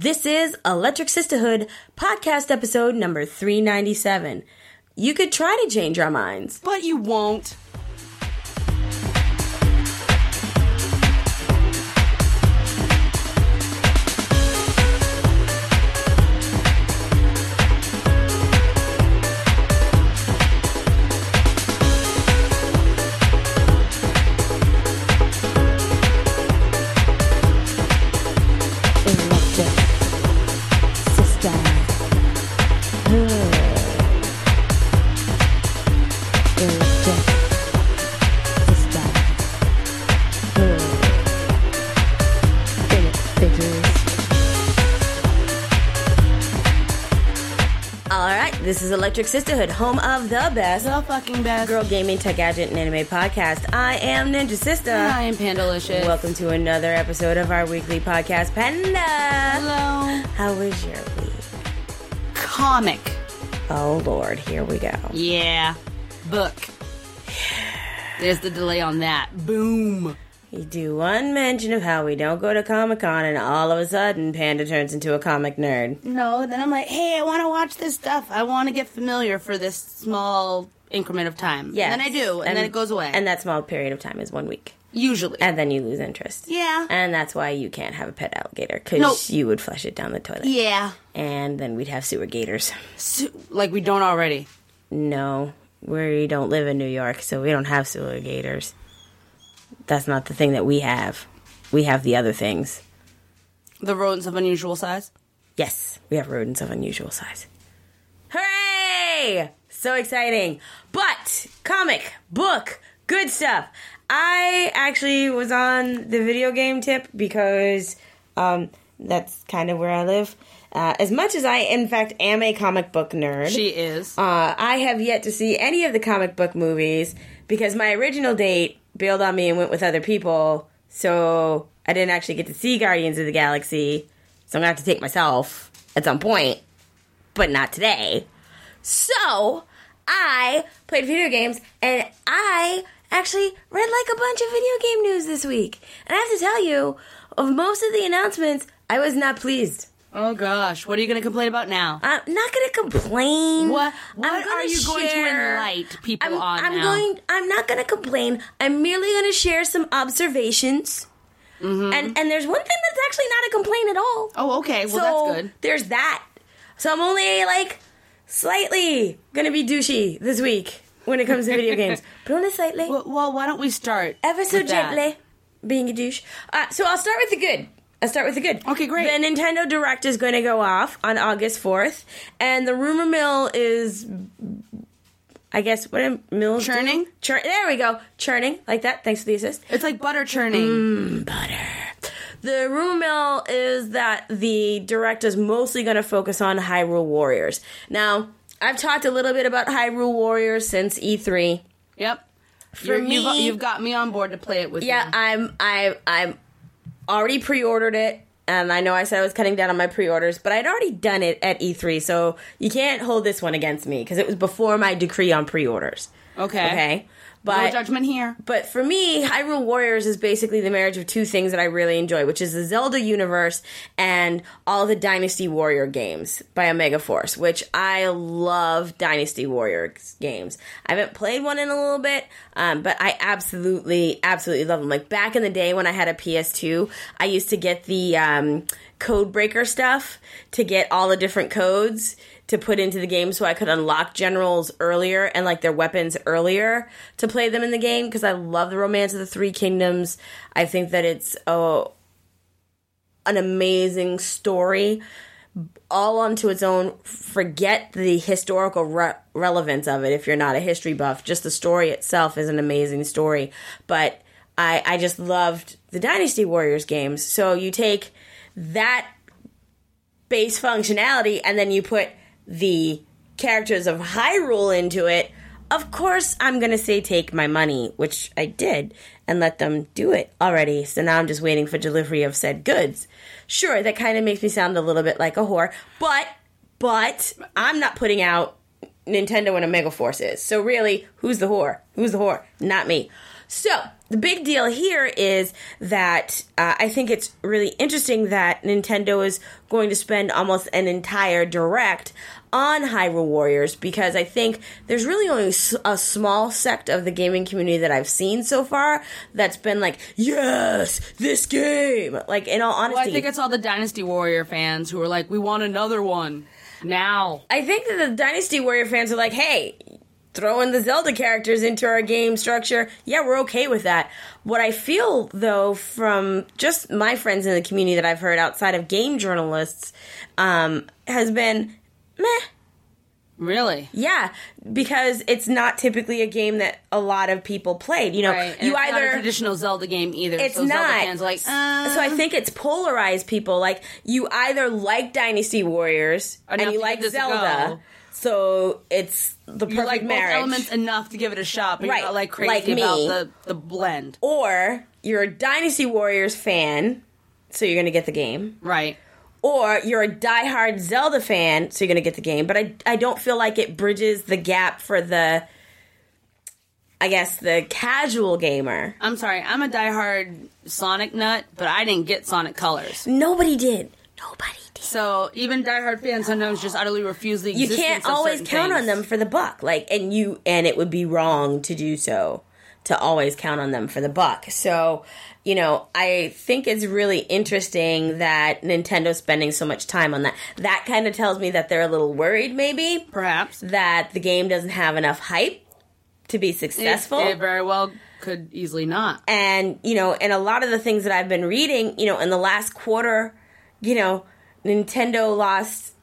This is Electric Sisterhood, podcast episode number 397. You could try to change our minds, but you won't. This is Electric Sisterhood, home of the best, the fucking best girl gaming, tech gadget, and anime podcast. I am Ninja Sister. And I am Pandalicious. Welcome to another episode of our weekly podcast, Panda. Hello. How was your week? Comic. Oh, Lord. Here we go. Yeah. Book. There's the delay on that. Boom. You do one mention of how we don't go to Comic-Con, and all of a sudden, Panda turns into a comic nerd. No, then I'm like, hey, I want to watch this stuff. I want to get familiar for this small increment of time. Yeah. And then I do, and then it goes away. And that small period of time is 1 week. Usually. And then you lose interest. Yeah. And that's why you can't have a pet alligator, because you would flush it down the toilet. Yeah. And then we'd have sewer gators. Like we don't already. No. We don't live in New York, so we don't have sewer gators. That's not the thing that we have. We have the other things. The rodents of unusual size? Yes, we have rodents of unusual size. Hooray! So exciting. But, comic, book, good stuff. I actually was on the video game tip because that's kind of where I live. As much as I, in fact, am a comic book nerd. She is. I have yet to see any of the comic book movies because my original date bailed on me and went with other people, so I didn't actually get to see Guardians of the Galaxy, so I'm going to have to take myself at some point, but not today. So, I played video games, and I actually read like a bunch of video game news this week. And I have to tell you, of most of the announcements, I was not pleased. Oh gosh, what are you going to complain about now? I'm not going to complain. What are you going to enlighten people on now? I'm not going to complain. I'm merely going to share some observations. Mm-hmm. And there's one thing that's actually not a complaint at all. Oh, okay. Well, that's good. There's that. So I'm only, slightly going to be douchey this week when it comes to video games. But only slightly. Well, why don't we start ever so gently being a douche. So I'll start with the good. Okay, great. The Nintendo Direct is going to go off on August 4th, and the rumor mill is, I guess, what are mills churning? There we go. Churning, like that. Thanks for the assist. It's like butter churning. Butter. The rumor mill is that the Direct is mostly going to focus on Hyrule Warriors. Now, I've talked a little bit about Hyrule Warriors since E3. Yep. For me, you've got me on board to play it with you. Yeah, I'm already pre-ordered it, and I know I said I was cutting down on my pre-orders, but I'd already done it at E3, so you can't hold this one against me, because it was before my decree on pre-orders. Okay. But, no judgment here. But for me, Hyrule Warriors is basically the marriage of two things that I really enjoy, which is the Zelda universe and all the Dynasty Warrior games by Omega Force, which I love Dynasty Warrior games. I haven't played one in a little bit, but I absolutely love them. Like back in the day when I had a PS2, I used to get the code breaker stuff to get all the different codes to put into the game so I could unlock generals earlier and like their weapons earlier to play them in the game, because I love the Romance of the Three Kingdoms. I think that it's an amazing story all onto its own. Forget the historical relevance of it if you're not a history buff. Just the story itself is an amazing story. But I just loved the Dynasty Warriors games. So you take that base functionality and then you put the characters of Hyrule into it. Of course, I'm going to say take my money, which I did, and let them do it already. So now I'm just waiting for delivery of said goods. Sure, that kind of makes me sound a little bit like a whore, but I'm not putting out Nintendo and Omega Force is. So really, who's the whore? Not me. So, the big deal here is that I think it's really interesting that Nintendo is going to spend almost an entire Direct on Hyrule Warriors, because I think there's really only a small sect of the gaming community that I've seen so far that's been like, yes, this game. Like, in all honesty. Well, I think it's all the Dynasty Warrior fans who are like, we want another one now. I think that the Dynasty Warrior fans are like, hey, throw in the Zelda characters into our game structure. Yeah, we're okay with that. What I feel, though, from just my friends in the community that I've heard outside of game journalists, has been meh. Really? Yeah, because it's not typically a game that a lot of people played. You know, right. you it's either not a traditional Zelda game either. It's so not. Zelda fans are like, So I think it's polarized people. Like, you either like Dynasty Warriors and you like Zelda. So it's the perfect you like marriage. Both elements enough to give it a shot, but right. you're not like crazy like about the blend. Or you're a Dynasty Warriors fan, so you're going to get the game. Right. Or you're a diehard Zelda fan, so you're going to get the game. But I don't feel like it bridges the gap for the casual gamer. I'm sorry, I'm a diehard Sonic nut, but I didn't get Sonic Colors. Nobody did. So even diehard fans sometimes just utterly refuse the existence of You can't always count on them for the buck. Like, and it would be wrong to do so, to always count on them for the buck. So, you know, I think it's really interesting that Nintendo's spending so much time on that. That kind of tells me that they're a little worried, maybe. Perhaps. That the game doesn't have enough hype to be successful. It very well could easily not. And, you know, and a lot of the things that I've been reading, you know, in the last quarter, you know, Nintendo lost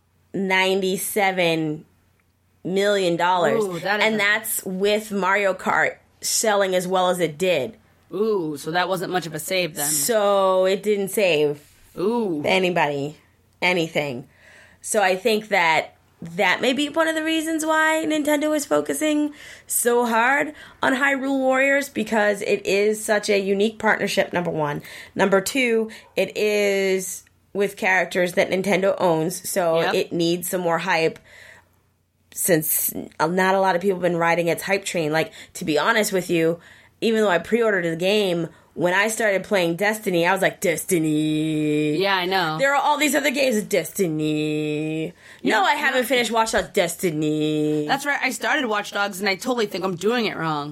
$97 million. Ooh, that's with Mario Kart selling as well as it did. Ooh, so that wasn't much of a save then. So it didn't save Ooh. anybody anything. So I think that may be one of the reasons why Nintendo is focusing so hard on Hyrule Warriors, because it is such a unique partnership, number one. Number two, it is with characters that Nintendo owns, so it needs some more hype, since not a lot of people have been riding its hype train. Like, to be honest with you, even though I pre-ordered the game, when I started playing Destiny, I was like, Destiny. Yeah, I know. There are all these other games of Destiny. No, I haven't finished Watch Dogs Destiny. That's right, I started Watch Dogs and I totally think I'm doing it wrong.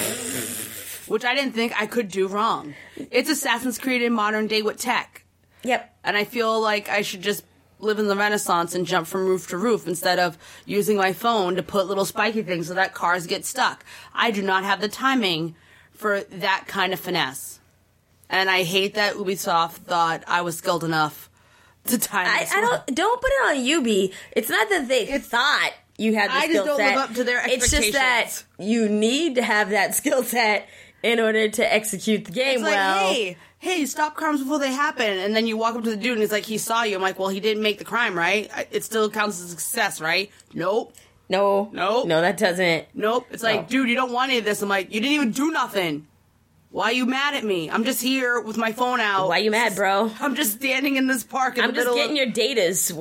Which I didn't think I could do wrong. It's Assassin's Creed in modern day with tech. Yep. And I feel like I should just live in the Renaissance and jump from roof to roof instead of using my phone to put little spiky things so that cars get stuck. I do not have the timing for that kind of finesse. And I hate that Ubisoft thought I was skilled enough to time this. Don't put it on Ubi. It's not that they thought you had the skill set. I just don't live up to their expectations. It's just that you need to have that skill set in order to execute the game it's like, well. Hey, stop crimes before they happen. And then you walk up to the dude and he's like, he saw you. I'm like, well, he didn't make the crime, right? It still counts as a success, right? Nope. No, that doesn't. Nope. It's like, dude, you don't want any of this. I'm like, you didn't even do nothing. Why are you mad at me? I'm just here with my phone out. Why you mad, bro? I'm just standing in this park in I'm the middle just getting your datas.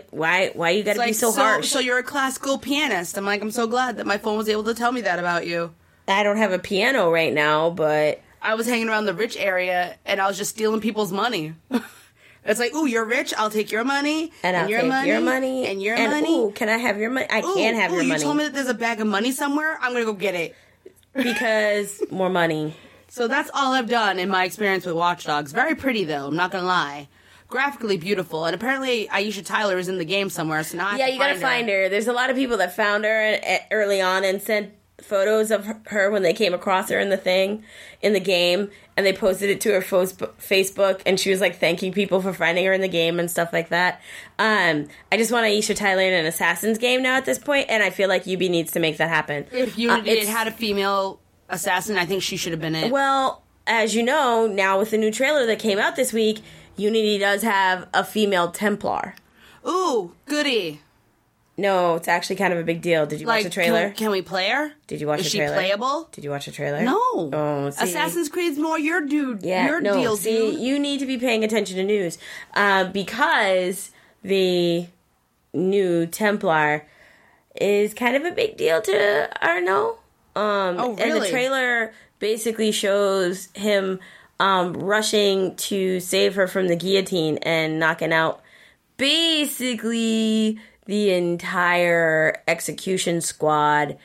Why you gotta be so harsh? So you're a classical pianist. I'm like, I'm so glad that my phone was able to tell me that about you. I don't have a piano right now, but I was hanging around the rich area, and I was just stealing people's money. It's like, ooh, you're rich, I'll take your money, and I'll your take money, your money, and your and, money. Ooh, can I have your money? I can't have your money. You told me that there's a bag of money somewhere? I'm going to go get it. Because more money. So that's all I've done in my experience with Watch Dogs. Very pretty, though, I'm not going to lie. Graphically beautiful, and apparently Aisha Tyler is in the game somewhere, so now I have to you gotta find her. There's a lot of people that found her early on and sent photos of her when they came across her in the game, and they posted it to her Facebook, and she was like thanking people for finding her in the game and stuff like that. I just want Aisha Tyler in an Assassin's game now at this point, and I feel like Ubi needs to make that happen. If Unity had a female assassin, I think she should have been it. Well, as you know, now with the new trailer that came out this week, Unity does have a female Templar. Ooh, goody. No, it's actually kind of a big deal. Did you watch the trailer? Can we play her? Did you watch the trailer? Is she playable? Did you watch the trailer? No. Oh, see. Assassin's Creed's more your dude. Yeah, your no, deal, see, dude. you need to be paying attention to news. Because the new Templar is kind of a big deal to Arno. Oh, really? And the trailer basically shows him rushing to save her from the guillotine and knocking out basically the entire execution squad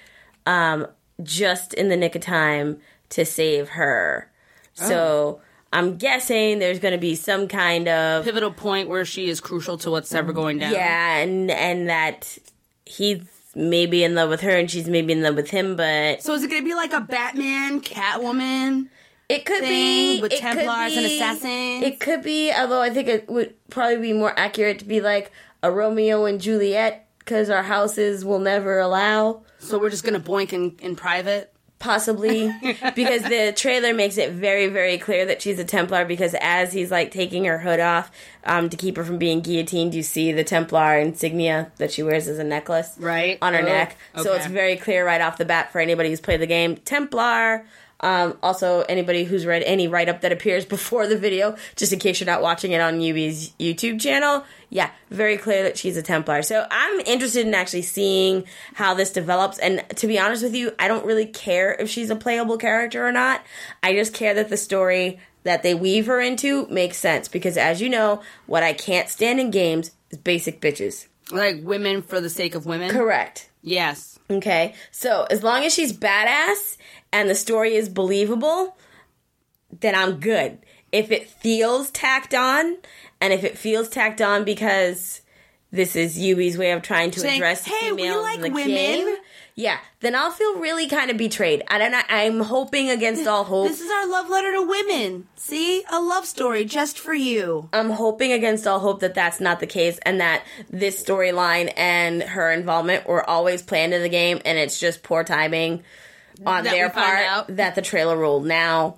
just in the nick of time to save her. Oh. So I'm guessing there's going to be some kind of pivotal point where she is crucial to what's ever going down. Yeah, and that he's maybe in love with her and she's maybe in love with him, but... So is it going to be like a Batman, Catwoman... It could thing be with Templars and assassins. It could be, although I think it would probably be more accurate to be like a Romeo and Juliet, because our houses will never allow. So we're just gonna boink in private, possibly, because the trailer makes it very, very clear that she's a Templar. Because as he's like taking her hood off to keep her from being guillotined, you see the Templar insignia that she wears as a necklace, right, on her neck. Okay. So it's very clear right off the bat for anybody who's played the game. Templar. Also, anybody who's read any write-up that appears before the video, just in case you're not watching it on Yubi's YouTube channel, yeah, very clear that she's a Templar. So I'm interested in actually seeing how this develops, and to be honest with you, I don't really care if she's a playable character or not. I just care that the story that they weave her into makes sense, because as you know, what I can't stand in games is basic bitches. Like women for the sake of women? Correct. Yes. Okay, so as long as she's badass and the story is believable, then I'm good. If it feels tacked on, and if it feels tacked on because this is Yubi's way of trying to address females in the game, yeah, then I'll feel really kind of betrayed. I'm hoping against all hope. This is our love letter to women. See? A love story just for you. I'm hoping against all hope that that's not the case, and that this storyline and her involvement were always planned in the game, and it's just poor timing on their part that the trailer rolled now,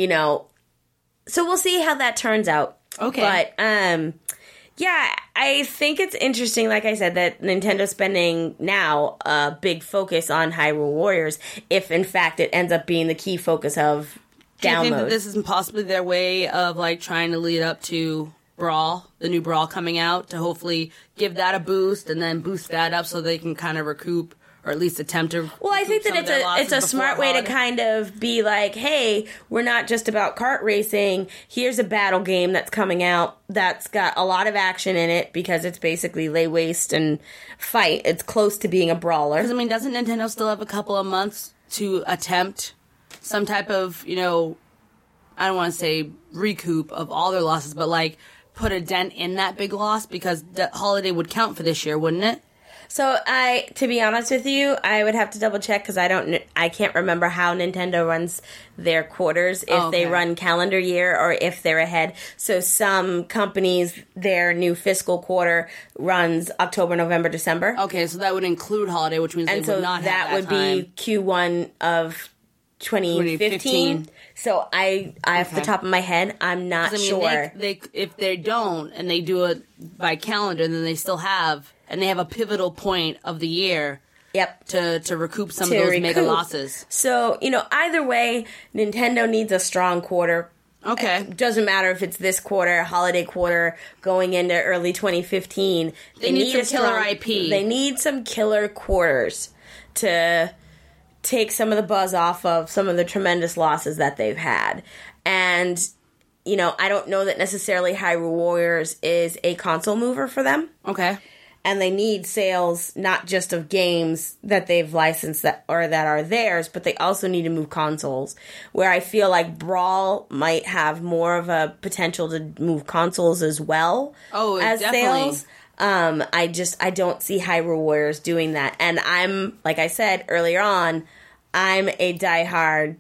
so we'll see how that turns out. Okay. But, yeah, I think it's interesting, like I said, that Nintendo's spending now a big focus on Hyrule Warriors, if in fact it ends up being the key focus of download. Do you think that this is possibly their way of, like, trying to lead up to Brawl, the new Brawl coming out, to hopefully give that a boost and then boost that up so they can kind of recoup, or at least attempt to. Well, I think that it's a smart way to kind of be like, hey, we're not just about kart racing. Here's a battle game that's coming out that's got a lot of action in it, because it's basically lay waste and fight. It's close to being a brawler. Because, doesn't Nintendo still have a couple of months to attempt some type of, I don't want to say recoup of all their losses, but like put a dent in that big loss, because the holiday would count for this year, wouldn't it? So to be honest with you, I would have to double check, because I can't remember how Nintendo runs their quarters, if they run calendar year or if they're ahead. So some companies, their new fiscal quarter runs October, November, December. Okay, so that would include holiday, which means and they so would not have that would time. be Q1 of 2015. So I off the top of my head, I'm not sure. They if they don't and they do it by calendar, then they still have. And they have a pivotal point of the year, yep, to recoup some of those mega losses. So, either way, Nintendo needs a strong quarter. Okay. It doesn't matter if it's this quarter, holiday quarter, going into early 2015. They need some killer IP. They need some killer quarters to take some of the buzz off of some of the tremendous losses that they've had. And, I don't know that necessarily Hyrule Warriors is a console mover for them. Okay. And they need sales, not just of games that they've licensed that are theirs, but they also need to move consoles. Where I feel like Brawl might have more of a potential to move consoles as well as definitely. sales. I don't see Hyrule Warriors doing that. And I'm, like I said earlier on, I'm a diehard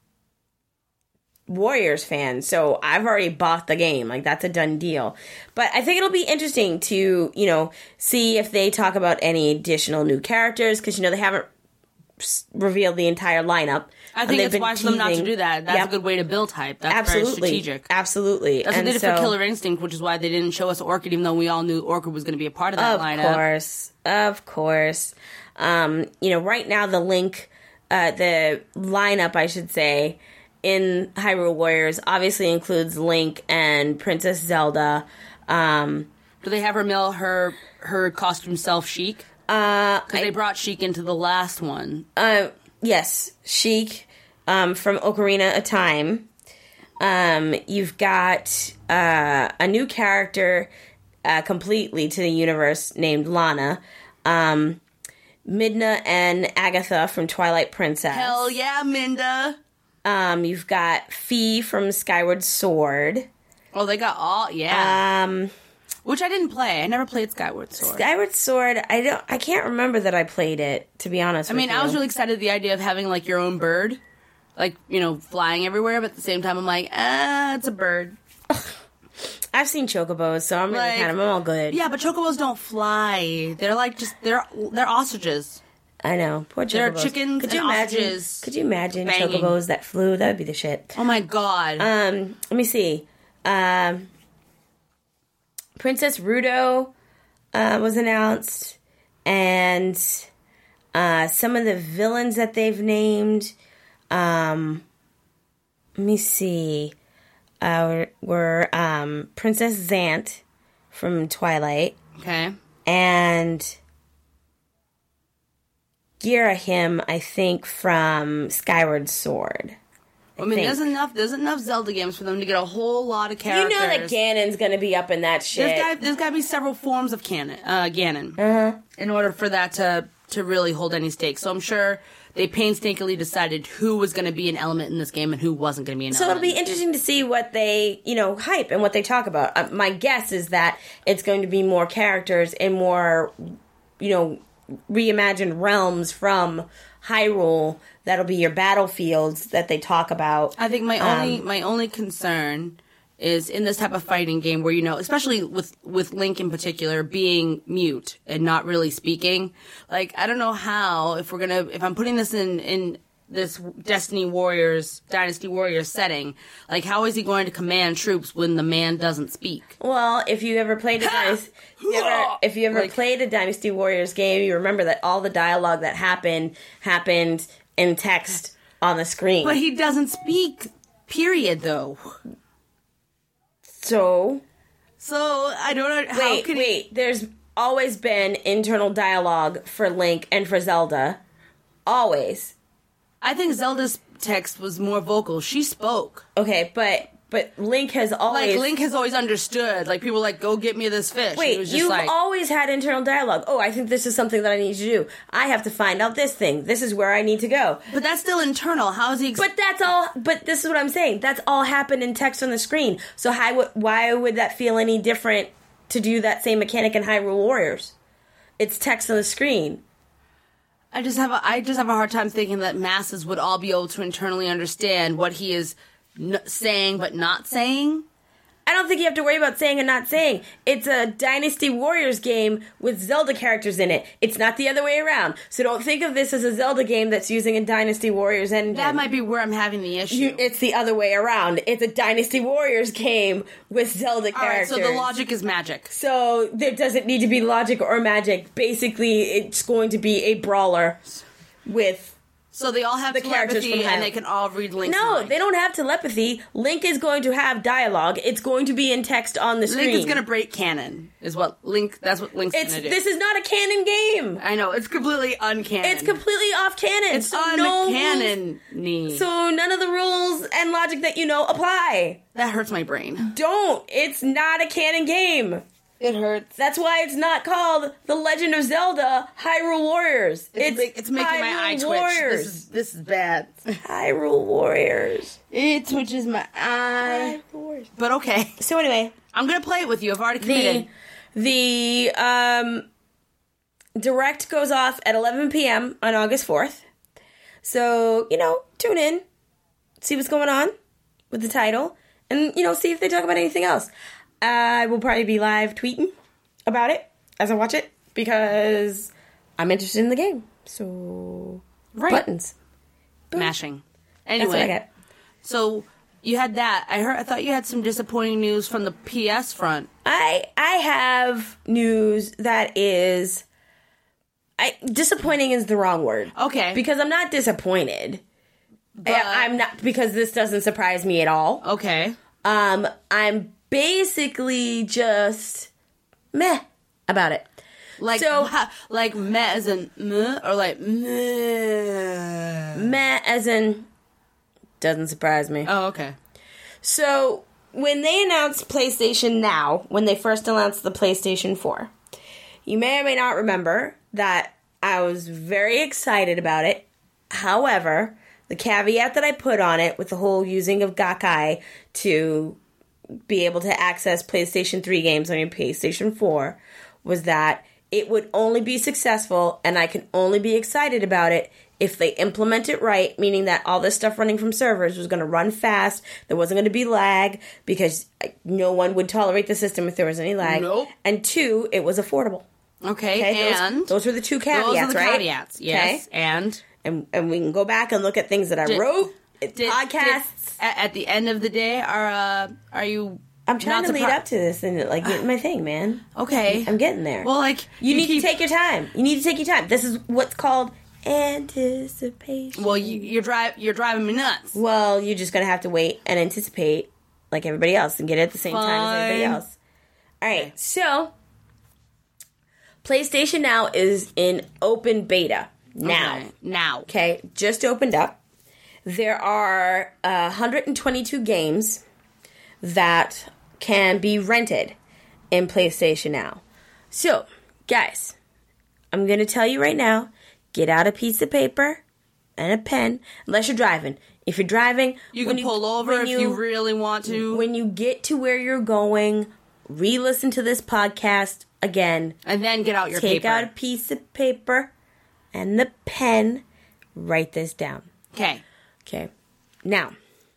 Warriors fan, so I've already bought the game. Like, that's a done deal. But I think it'll be interesting to, see if they talk about any additional new characters, because, they haven't revealed the entire lineup. I think it's wise for them not to do that. That's a good way to build hype. That's very strategic. Absolutely. That's what they did for Killer Instinct, which is why they didn't show us Orchid, even though we all knew Orchid was going to be a part of that lineup. Of course. Right now the lineup, I should say, in Hyrule Warriors obviously includes Link and Princess Zelda. Do they have her mail her costume self Sheik? Because they brought Sheik into the last one. Yes, Sheik from Ocarina of Time. You've got a new character completely to the universe named Lana. Midna and Agatha from Twilight Princess. Hell yeah, Minda. You've got Fee from Skyward Sword. Oh, they got all, yeah. Which I didn't play. I never played Skyward Sword. Skyward Sword, I can't remember that I played it, to be honest with you. I was really excited at the idea of having, like, your own bird. Like, flying everywhere, but at the same time I'm like, it's a bird. I've seen chocobos, so I'm really I'm all good. Yeah, but chocobos don't fly. They're like they're ostriches. I know. Poor chocobos. They're chickens and ostriches. Could you imagine banging. chocobos that flew? That would be the shit. Oh my god. Let me see. Princess Ruto was announced, and some of the villains that they've named. Let me see. Were Princess Zant from Twilight. Okay. And Girahim, I think, from Skyward Sword. There's enough Zelda games for them to get a whole lot of characters. You know that Ganon's going to be up in that shit. There's got to be several forms of Ganon. In order for that to really hold any stakes. So I'm sure they painstakingly decided who was going to be an element in this game and who wasn't going to be an element. So it'll be interesting to see what they, hype and what they talk about. My guess is that it's going to be more characters and more, reimagined realms from Hyrule. That'll be your battlefields that they talk about. I think my only concern is in this type of fighting game where, especially with Link in particular, being mute and not really speaking. Like, I don't know how, if I'm putting this in this Dynasty Warriors setting, like, how is he going to command troops when the man doesn't speak? Well, if you ever played played a Dynasty Warriors game, you remember that all the dialogue that happened in text on the screen. But he doesn't speak, period, though. So I don't know. Wait. There's always been internal dialogue for Link and for Zelda. Always. I think Zelda's text was more vocal. She spoke. Okay, but Link has always... Link has always understood. Like, people were like, go get me this fish. Wait, you've always had internal dialogue. Oh, I think this is something that I need to do. I have to find out this thing. This is where I need to go. But that's still internal. How is he... But that's all... But this is what I'm saying. That's all happened in text on the screen. So why would that feel any different to do that same mechanic in Hyrule Warriors? It's text on the screen. I just have a hard time thinking that masses would all be able to internally understand what he is saying but not saying. I don't think you have to worry about saying and not saying. It's a Dynasty Warriors game with Zelda characters in it. It's not the other way around. So don't think of this as a Zelda game that's using a Dynasty Warriors engine. That might be where I'm having the issue. It's the other way around. It's a Dynasty Warriors game with Zelda characters. Alright, so the logic is magic. So there doesn't need to be logic or magic. Basically, it's going to be a brawler with... So they all have telepathy and they can all read Link's mind. They don't have telepathy. Link is going to have dialogue. It's going to be in text on the screen. Link is going to break canon, that's what Link's going to do. This is not a canon game. I know, it's completely uncanon. It's completely off canon. It's uncanon-y. So none of the rules and logic that you know apply. That hurts my brain. Don't. It's not a canon game. It hurts. That's why it's not called The Legend of Zelda Hyrule Warriors. It's making Hyrule my eye Warriors. Twitch. This is bad. Hyrule Warriors. It twitches my eye. But okay. So anyway. I'm going to play it with you. I've already committed. The Direct goes off at 11 p.m. on August 4th. So, tune in. See what's going on with the title. And, see if they talk about anything else. I will probably be live tweeting about it as I watch it because I'm interested in the game. So, buttons. Boom. Mashing. Anyway, that's what I got. So, you had that. I thought you had some disappointing news from the PS front. I have news that is... disappointing is the wrong word. Okay. Because I'm not disappointed. I'm not... Because this doesn't surprise me at all. Okay. I'm basically just meh about it. Like, So- like meh as in meh, or like meh. Meh as in doesn't surprise me. Oh, okay. So, when they announced PlayStation Now, when they first announced the PlayStation 4, you may or may not remember that I was very excited about it. However, the caveat that I put on it with the whole using of Gakkai to be able to access PlayStation 3 games on your PlayStation 4 was that it would only be successful and I can only be excited about it if they implement it right, meaning that all this stuff running from servers was going to run fast, there wasn't going to be lag, because no one would tolerate the system if there was any lag. Nope. And 2, it was affordable. Okay, and those were the 2 caveats, those are the right? caveats, yes. Okay? And we can go back and look at things that I wrote, podcasts. At the end of the day, are you? I'm trying to lead up to this and like get my thing, man. Okay, I'm getting there. Well, like you need to take your time. You need to take your time. This is what's called anticipation. Well, you're driving me nuts. Well, you're just gonna have to wait and anticipate like everybody else and get it at the same time as everybody else. All right, so PlayStation Now is in open beta now. Okay, just opened up. There are 122 games that can be rented in PlayStation Now. So, guys, I'm going to tell you right now, get out a piece of paper and a pen, unless you're driving. If you're driving, you can pull over if you really want to. When you get to where you're going, re-listen to this podcast again. And then get out your paper. Take out a piece of paper and the pen. Write this down. Okay. Now,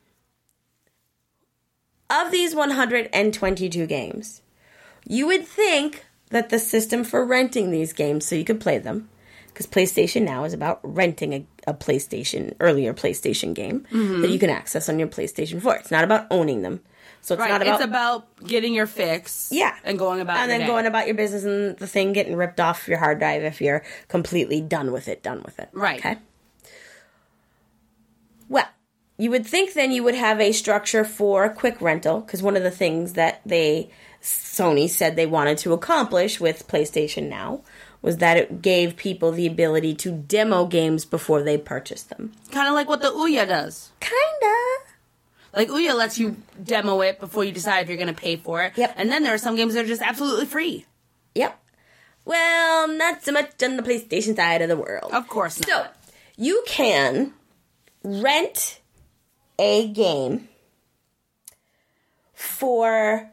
of these 122 games, you would think that the system for renting these games so you could play them, because PlayStation Now is about renting a earlier PlayStation game that you can access on your PlayStation 4. It's not about owning them. So it's not about... It's about getting your fix. Yeah. And going about and your then day. going about your business and the thing getting ripped off your hard drive if you're completely done with it. Right. Okay? Well, you would think then you would have a structure for a quick rental, because one of the things that Sony said they wanted to accomplish with PlayStation Now was that it gave people the ability to demo games before they purchased them. Kind of like what the Ouya does. Kinda. Like, Ouya lets you demo it before you decide if you're going to pay for it. Yep. And then there are some games that are just absolutely free. Yep. Well, not so much on the PlayStation side of the world. Of course not. So, you can rent a game for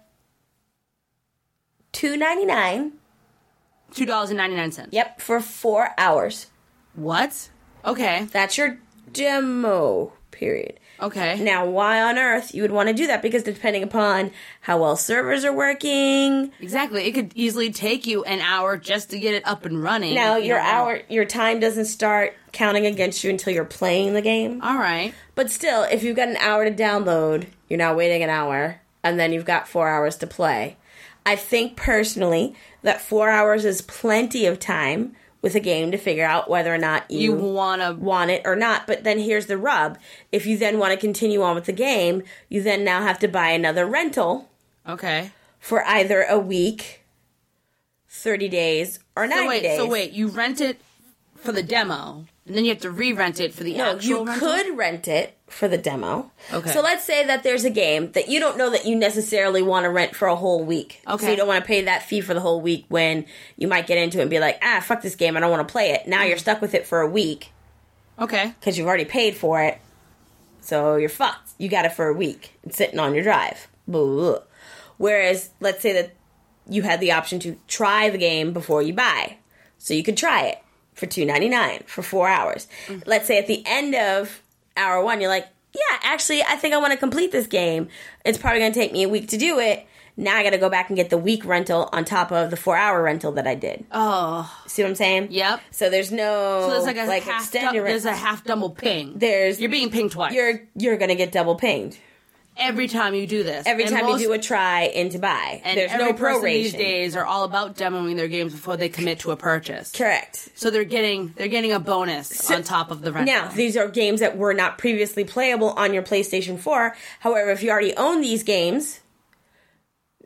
$2.99. $2.99. Yep, for 4 hours. What? Okay. That's your demo period. Okay. Now, why on earth you would want to do that? Because depending upon how well servers are working. Exactly. It could easily take you an hour just to get it up and running. Now, your time doesn't start counting against you until you're playing the game. All right. But still, if you've got an hour to download, you're now waiting an hour, and then you've got 4 hours to play. I think personally that 4 hours is plenty of time with a game to figure out whether or not you want it or not. But then here's the rub. If you then want to continue on with the game, you then now have to buy another rental. Okay. For either a week, 30 days, or 90 days. So wait, you rent it for the demo, and then you have to re-rent it for the actual rental? You could rent it for the demo. Okay. So let's say that there's a game that you don't know that you necessarily want to rent for a whole week. Okay. So you don't want to pay that fee for the whole week when you might get into it and be like, fuck this game, I don't want to play it. Now you're stuck with it for a week. Okay. Because you've already paid for it. So you're fucked. You got it for a week. It's sitting on your drive. Blah. Whereas, let's say that you had the option to try the game before you buy. So you could try it for $2.99 for 4 hours. Let's say at the end of hour one, you're like, yeah, actually, I think I want to complete this game. It's probably going to take me a week to do it. Now I got to go back and get the week rental on top of the 4 hour rental that I did. Oh. See what I'm saying? Yep. So there's no... So there's like a there's a half double ping. You're being pinged twice. You're going to get double pinged. Every time you do this. Every time you do a try into buy. And there's no proration. These days are all about demoing their games before they commit to a purchase. Correct. So they're getting a bonus on top of the rental. Now, these are games that were not previously playable on your PlayStation 4. However, if you already own these games,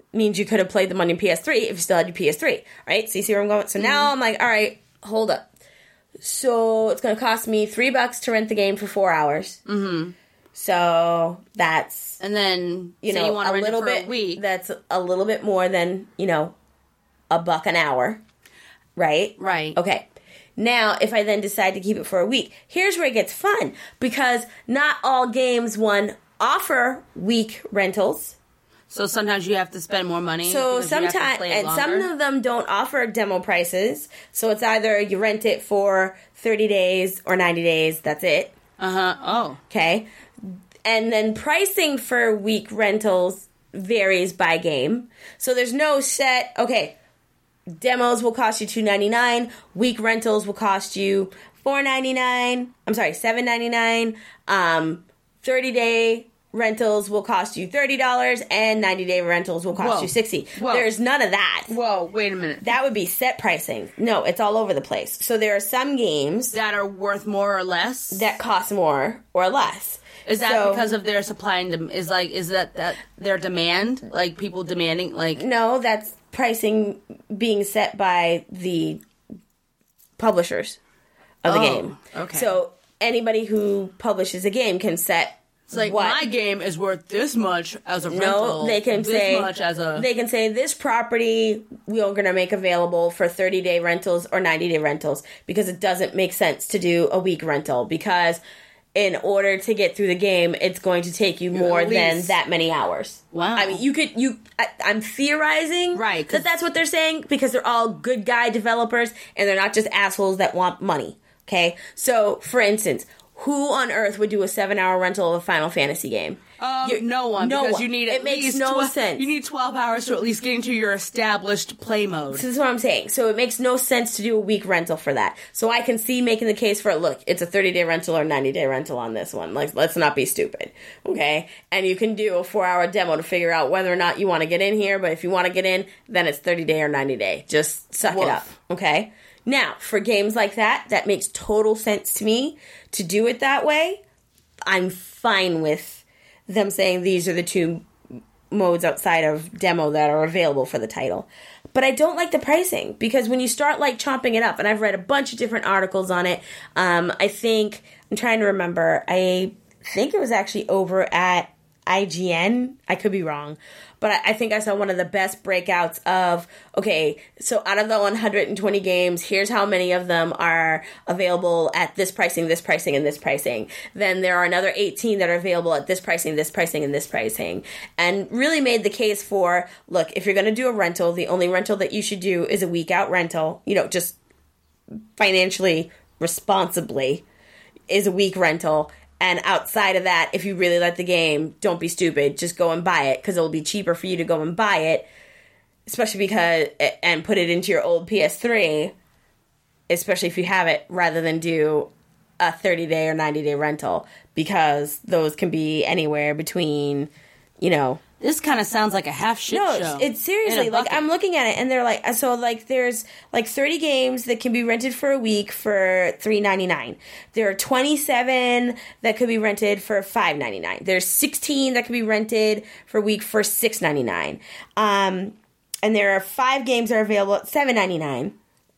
means you could have played them on your PS3 if you still had your PS3, right? So you see where I'm going? So now I'm like, all right, hold up. So it's going to cost me $3 to rent the game for 4 hours. Mm-hmm. So that's... And then, you say know, you want to rent little it for bit, a week. That's a little bit more than, you know, $1 an hour, right? Right. Okay. Now, if I then decide to keep it for a week, here's where it gets fun. Because not all games, offer week rentals. So sometimes you have to spend more money. So sometimes, and some of them don't offer demo prices. So it's either you rent it for 30 days or 90 days. That's it. Oh. Okay. And then pricing for week rentals varies by game. So there's no set, okay, demos will cost you $2.99. Week rentals will cost you $4.99. I'm sorry, $7.99. 30-day rentals will cost you $30, and 90-day rentals will cost you $60. Whoa. There's none of that. Whoa, wait a minute. That would be set pricing. No, it's all over the place. So there are some games that are worth more or less that cost more or less. Is that because of their supply and is that their demand, like people demanding, like? No, that's pricing being set by the publishers of the game. Okay. So anybody who publishes a game can set. It's like, my game is worth this much as a rental. No, they can say much as a... They can say this property we are going to make available for 30-day rentals or 90-day rentals because it doesn't make sense to do a week rental because in order to get through the game, it's going to take you more than that many hours. Wow. I mean, I'm theorizing right, that's what they're saying because they're all good guy developers and they're not just assholes that want money. Okay? So, for instance, who on earth would do a 7-hour rental of a Final Fantasy game? No one. You need it makes no sense. You need 12 hours to at least get into your established play mode. So this is what I'm saying. So it makes no sense to do a week rental for that. So I can see making the case for, look, it's a 30-day rental or 90-day rental on this one. Like, let's not be stupid. Okay? And you can do a 4-hour demo to figure out whether or not you want to get in here. But if you want to get in, then it's 30-day or 90-day. Just suck it up. Okay? Now, for games like that makes total sense to me to do it that way. I'm fine with them saying these are the two modes outside of demo that are available for the title. But I don't like the pricing because when you start like chomping it up, and I've read a bunch of different articles on it, I'm trying to remember, I think it was actually over at IGN. I could be wrong. But I think I saw one of the best breakouts of, okay, so out of the 120 games, here's how many of them are available at this pricing, and this pricing. Then there are another 18 that are available at this pricing, and this pricing. And really made the case for, look, if you're going to do a rental, the only rental that you should do is a week out rental, just financially, responsibly, is a week rental. And outside of that, if you really like the game, don't be stupid. Just go and buy it because it'll be cheaper for you to go and buy it, especially and put it into your old PS3, especially if you have it, rather than do a 30-day or 90-day rental because those can be anywhere between, This kind of sounds like a half shit show. No, it's seriously, like, I'm looking at it, and they're like, so, like, there's, like, 30 games that can be rented for a week for $3.99. There are 27 that could be rented for $5.99. There's 16 that could be rented for a week for $6.99. And there are 5 games that are available at $7.99,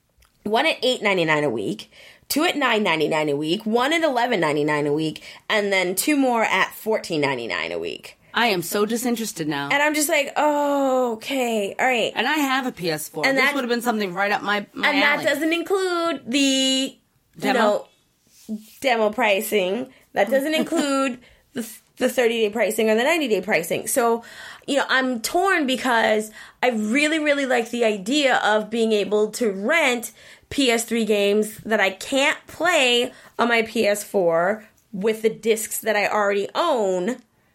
1 at $8.99 a week, 2 at $9.99 a week, 1 at $11.99 a week, and then 2 more at $14.99 a week. I am so disinterested now. And I'm just like, oh, okay, all right. And I have a PS4. And this would have been something right up my and alley. That doesn't include the, demo pricing. That doesn't include the 30-day pricing or the 90-day pricing. So, I'm torn because I really, really like the idea of being able to rent PS3 games that I can't play on my PS4 with the discs that I already own.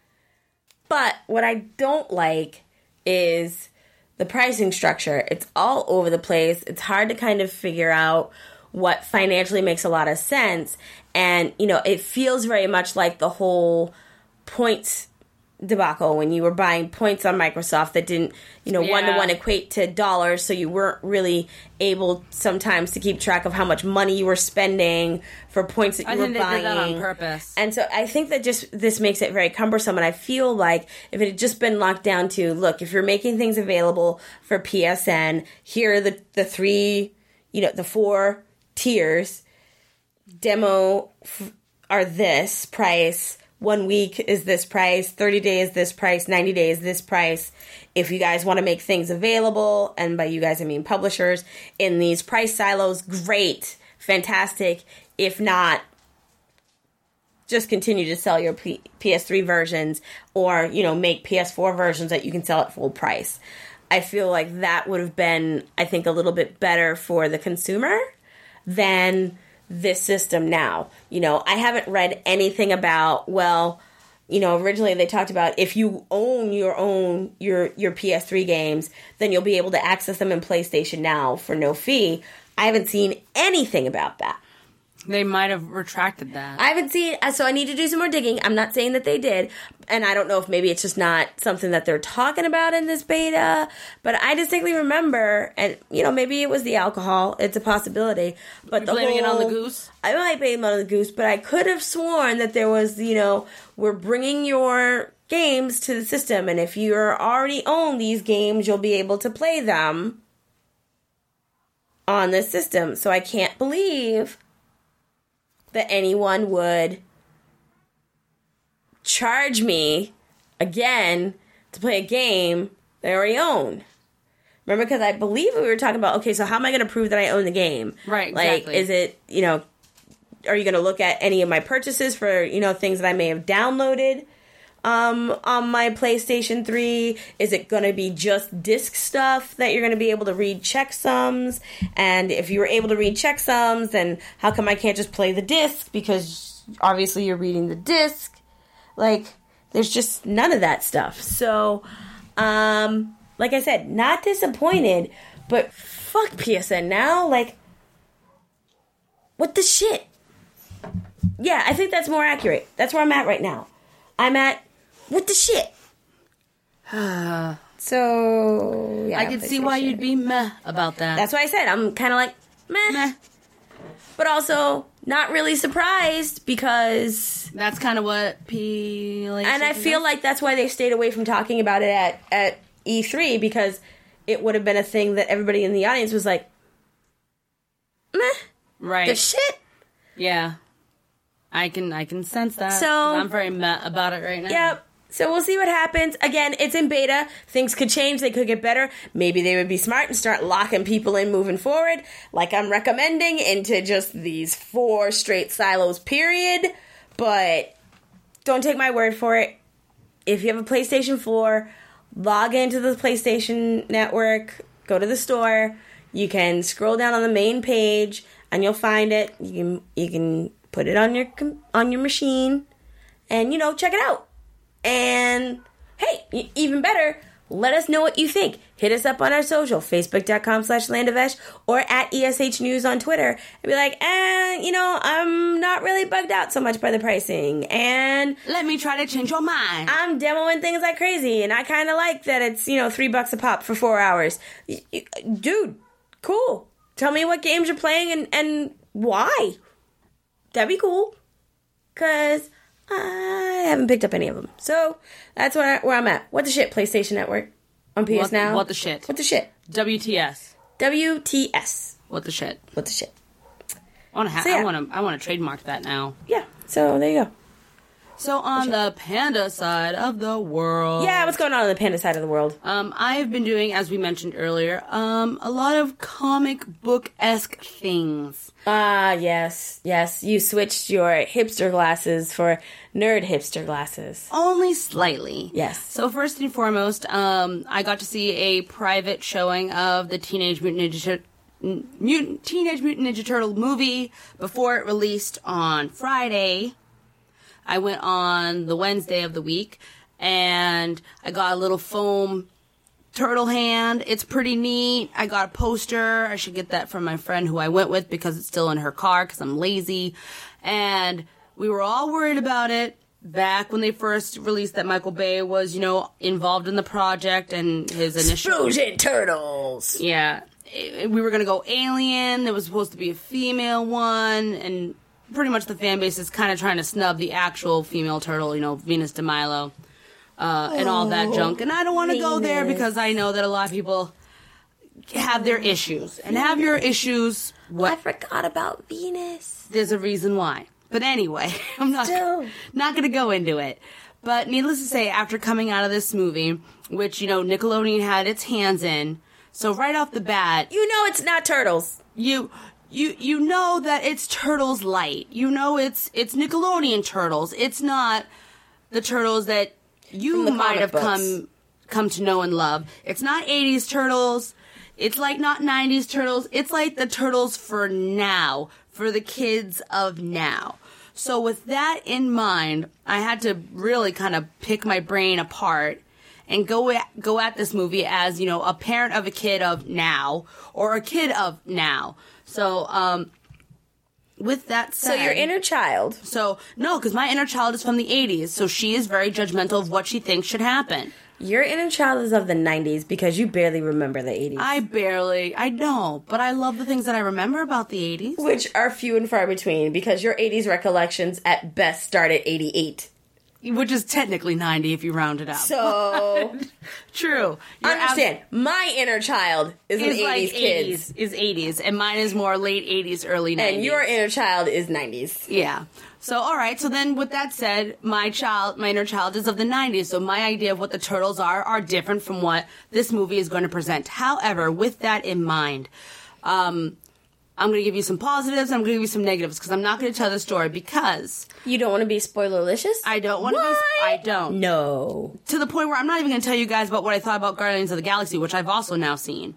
But what I don't like is the pricing structure. It's all over the place. It's hard to kind of figure out what financially makes a lot of sense. And, it feels very much like the whole points debacle when you were buying points on Microsoft that didn't, one-to-one equate to dollars, so you weren't really able sometimes to keep track of how much money you were spending for points that you were buying. I think they did that on purpose. And so I think that this makes it very cumbersome, and I feel like if it had just been locked down to, look, if you're making things available for PSN, here are the three, the 4 tiers. Demo are this price, 1 week is this price, 30 days this price, 90 days this price. If you guys want to make things available, and by you guys I mean publishers, in these price silos, great, fantastic. If not, just continue to sell your PS3 versions, or, make PS4 versions that you can sell at full price. I feel like that would have been, I think, a little bit better for the consumer than this system now. I haven't read anything about, originally they talked about if you own your PS3 games, then you'll be able to access them in PlayStation Now for no fee. I haven't seen anything about that. They might have retracted that. I haven't seen, so I need to do some more digging. I'm not saying that they did, and I don't know if maybe it's just not something that they're talking about in this beta, but I distinctly remember, and, maybe it was the alcohol. It's a possibility. But You're blaming it on the goose? I might blame it on the goose, but I could have sworn that there was, we're bringing your games to the system, and if you already own these games, you'll be able to play them on this system. So I can't believe that anyone would charge me again to play a game that I already own. Remember, because I believe we were talking about, okay, so how am I going to prove that I own the game? Right, exactly. Like, is it, are you going to look at any of my purchases for, things that I may have downloaded on my PlayStation 3? Is it going to be just disc stuff that you're going to be able to read checksums? And if you were able to read checksums, then how come I can't just play the disc? Because obviously you're reading the disc. Like, there's just none of that stuff. So, like I said, not disappointed, but fuck PSN now. Like, what the shit? Yeah, I think that's more accurate. That's where I'm at right now. I'm at, what the shit? So, yeah. I could see why you'd be meh about that. That's why I said I'm kind of like, meh. But also, not really surprised, because that's kind of what and I feel like that's why they stayed away from talking about it at E3, because it would have been a thing that everybody in the audience was like, meh. Right. The shit? Yeah. I can sense that. So, I'm very meh about it right now. Yep. So we'll see what happens. Again, it's in beta. Things could change. They could get better. Maybe they would be smart and start locking people in moving forward, like I'm recommending, into just these 4 straight silos, period. But don't take my word for it. If you have a PlayStation 4, log into the PlayStation Network, go to the store. You can scroll down on the main page, and you'll find it. You can put it on your machine, and, check it out. And, hey, even better, let us know what you think. Hit us up on our social, facebook.com/landovesh, or at ESH News on Twitter, and be like, I'm not really bugged out so much by the pricing, and let me try to change your mind. I'm demoing things like crazy, and I kind of like that it's, $3 a pop for 4 hours. Dude, cool. Tell me what games you're playing and why. That'd be cool, because I haven't picked up any of them. So that's where I'm at. What the shit, PlayStation Network on PS Now? What the shit? What the shit? WTS. WTS. What the shit? What the shit? I want to trademark that now. Yeah. So there you go. So on the panda side of the world. Yeah, what's going on the panda side of the world? I have been doing, as we mentioned earlier, a lot of comic book-esque things. Yes. You switched your hipster glasses for nerd hipster glasses. Only slightly. Yes. So first and foremost, I got to see a private showing of the Teenage Mutant Ninja Turtle movie before it released on Friday. I went on the Wednesday of the week, and I got a little foam turtle hand. It's pretty neat. I got a poster. I should get that from my friend who I went with, because it's still in her car because I'm lazy. And we were all worried about it back when they first released that Michael Bay was, involved in the project and his initial... Explosion Turtles! Yeah. We were going to go Alien. There was supposed to be a female one, and pretty much the fan base is kind of trying to snub the actual female turtle, Venus de Milo, and all that junk. And I don't want to go there because I know that a lot of people have their issues. And have your issues... I forgot about Venus. There's a reason why. But anyway, I'm not going to go into it. But needless to say, after coming out of this movie, which, Nickelodeon had its hands in, so right off the bat... it's not Turtles. You know that it's Turtles Light. It's Nickelodeon Turtles. It's not the Turtles that you might have come to know and love. It's not 80s Turtles. It's like not 90s Turtles. It's like the Turtles for now, for the kids of now. So with that in mind, I had to really kind of pick my brain apart and go at this movie as, a parent of a kid of now or a kid of now. So, with that said... So your inner child. So, no, because my inner child is from the 80s, so she is very judgmental of what she thinks should happen. Your inner child is of the 90s because you barely remember the 80s. I know, but I love the things that I remember about the 80s. Which are few and far between because your 80s recollections at best start at 88. Which is technically 90 if you round it up. So... True. Understand, my inner child is an 80s like kid. Is 80s, and mine is more late 80s, early 90s. And your inner child is 90s. Yeah. So, all right. So then, with that said, my inner child is of the 90s. So my idea of what the Turtles are different from what this movie is going to present. However, with that in mind, I'm going to give you some positives. I'm going to give you some negatives because I'm not going to tell the story because you don't want to be spoilerlicious. I don't want to. I don't. No. To the point where I'm not even going to tell you guys about what I thought about Guardians of the Galaxy, which I've also now seen.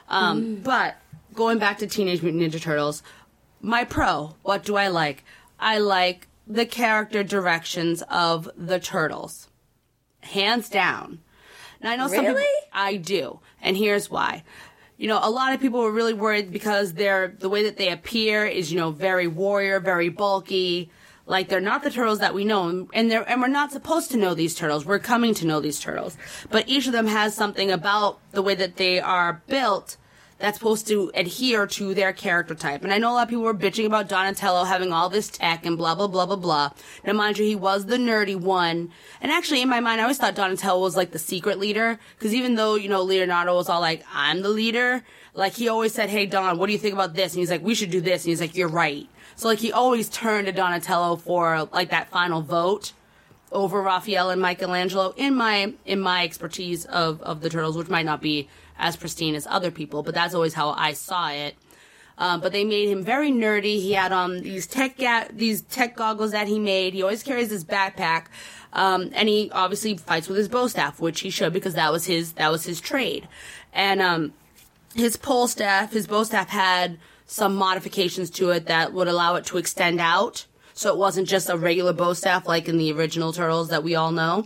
But going back to Teenage Mutant Ninja Turtles, my pro. What do I like? I like the character directions of the Turtles. Hands down. Now, I know some people... I do. And here's why. A lot of people were really worried because the way that they appear is, very warrior, very bulky. Like, they're not the turtles that we know. And we're not supposed to know these turtles. We're coming to know these turtles. But each of them has something about the way that they are built that's supposed to adhere to their character type. And I know a lot of people were bitching about Donatello having all this tech and blah, blah, blah, blah, blah. Now, mind you, he was the nerdy one. And actually, in my mind, I always thought Donatello was like the secret leader. Because even though, Leonardo was all like, I'm the leader, like, he always said, hey, Don, what do you think about this? And he's like, we should do this. And he's like, you're right. So, like, he always turned to Donatello for, like, that final vote over Raphael and Michelangelo in my expertise of the Turtles, which might not be as pristine as other people, but that's always how I saw it. But they made him very nerdy. He had these tech goggles that he made. He always carries his backpack, and he obviously fights with his bow staff, which he should because that was his trade. And his bow staff had some modifications to it that would allow it to extend out, so it wasn't just a regular bow staff like in the original Turtles that we all know.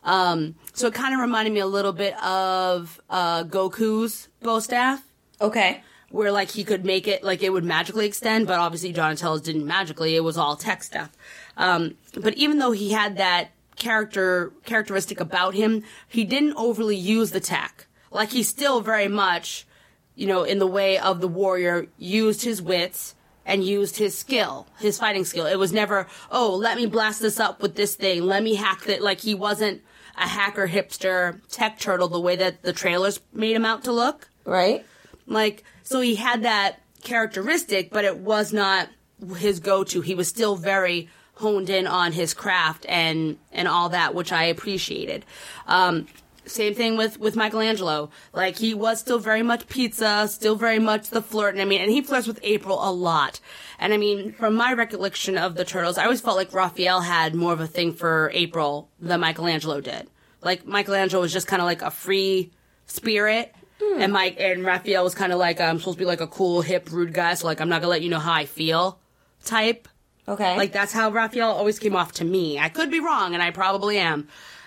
So it kind of reminded me a little bit of Goku's bow staff. Okay. Where, like, he could make it, like, it would magically extend, but obviously Donatello's didn't magically. It was all tech stuff. But even though he had that characteristic about him, he didn't overly use the tech. Like, he still very much, in the way of the warrior, used his wits and used his skill, his fighting skill. It was never, oh, let me blast this up with this thing. Let me hack it. Like, he wasn't a hacker hipster tech turtle the way that the trailers made him out to look. Right. Like, so he had that characteristic, but it was not his go-to. He was still very honed in on his craft and all that, which I appreciated. Same thing with Michelangelo. Like, he was still very much pizza, still very much the flirt. And he flirts with April a lot. And from my recollection of the Turtles, I always felt like Raphael had more of a thing for April than Michelangelo did. Like, Michelangelo was just kind of like a free spirit. And Raphael was kind of like, I'm supposed to be like a cool, hip, rude guy, so like, I'm not gonna let you know how I feel type. Okay. Like, that's how Raphael always came off to me. I could be wrong, and I probably am.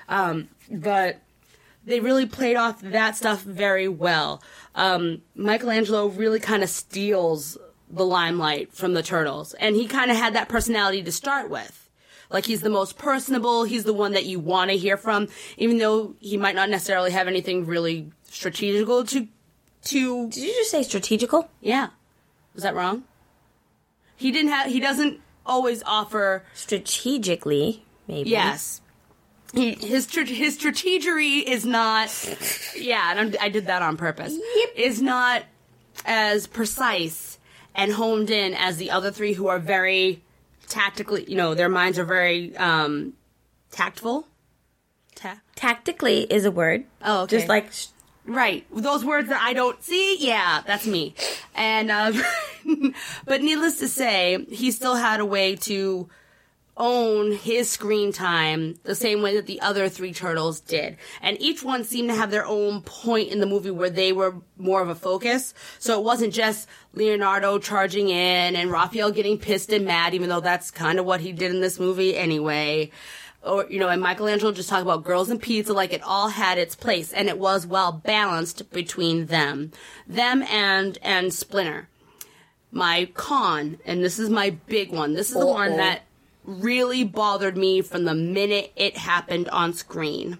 But they really played off that stuff very well. Michelangelo really kind of steals the limelight from the Turtles. And he kind of had that personality to start with. Like, he's the most personable. He's the one that you want to hear from, even though he might not necessarily have anything really strategical to... Did you just say strategical? Yeah. Was that wrong? He doesn't always offer... Strategically, maybe. Yes. His strategery is not... Yeah, and I did that on purpose. Yep. Is not as precise and honed in as the other three, who are very tactically... their minds are very tactful. Tactically is a word. Oh, okay. Just like... Right. Those words that I don't see, yeah, that's me. And, but needless to say, he still had a way to own his screen time the same way that the other three turtles did. And each one seemed to have their own point in the movie where they were more of a focus. So it wasn't just Leonardo charging in and Raphael getting pissed and mad, even though that's kind of what he did in this movie anyway. Or, and Michelangelo just talked about girls and pizza, like it all had its place, and it was well balanced between them and Splinter. My con, and this is my big one, this is the one that really bothered me from the minute it happened on screen.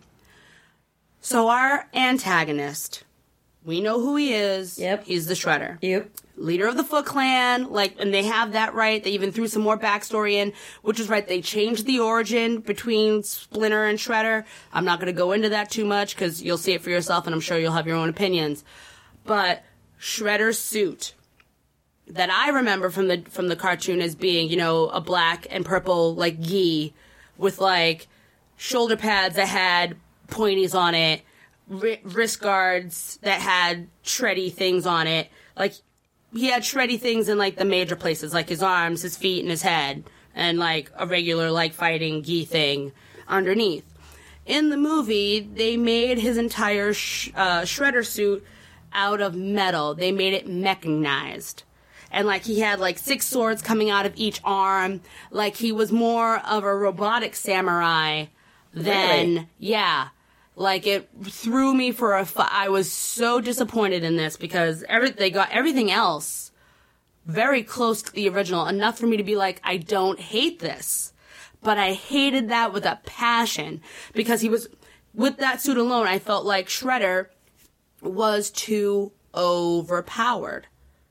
So our antagonist, we know who he is. Yep. He's the Shredder. Yep. Leader of the Foot Clan, and they have that right. They even threw some more backstory in, which is right. They changed the origin between Splinter and Shredder. I'm not going to go into that too much because you'll see it for yourself, and I'm sure you'll have your own opinions. But Shredder's suit that I remember from the cartoon as being, a black and purple gi with shoulder pads that had pointies on it, wrist guards that had shreddy things on it, he had shreddy things in, the major places, like his arms, his feet, and his head, and, a regular, fighting gi thing underneath. In the movie, they made his entire Shredder suit out of metal. They made it mechanized. And, he had, 6 swords coming out of each arm. He was more of a robotic samurai than... Really? Yeah. It threw me for I was so disappointed in this because they got everything else very close to the original, enough for me to be I don't hate this. But I hated that with a passion because with that suit alone, I felt like Shredder was too overpowered.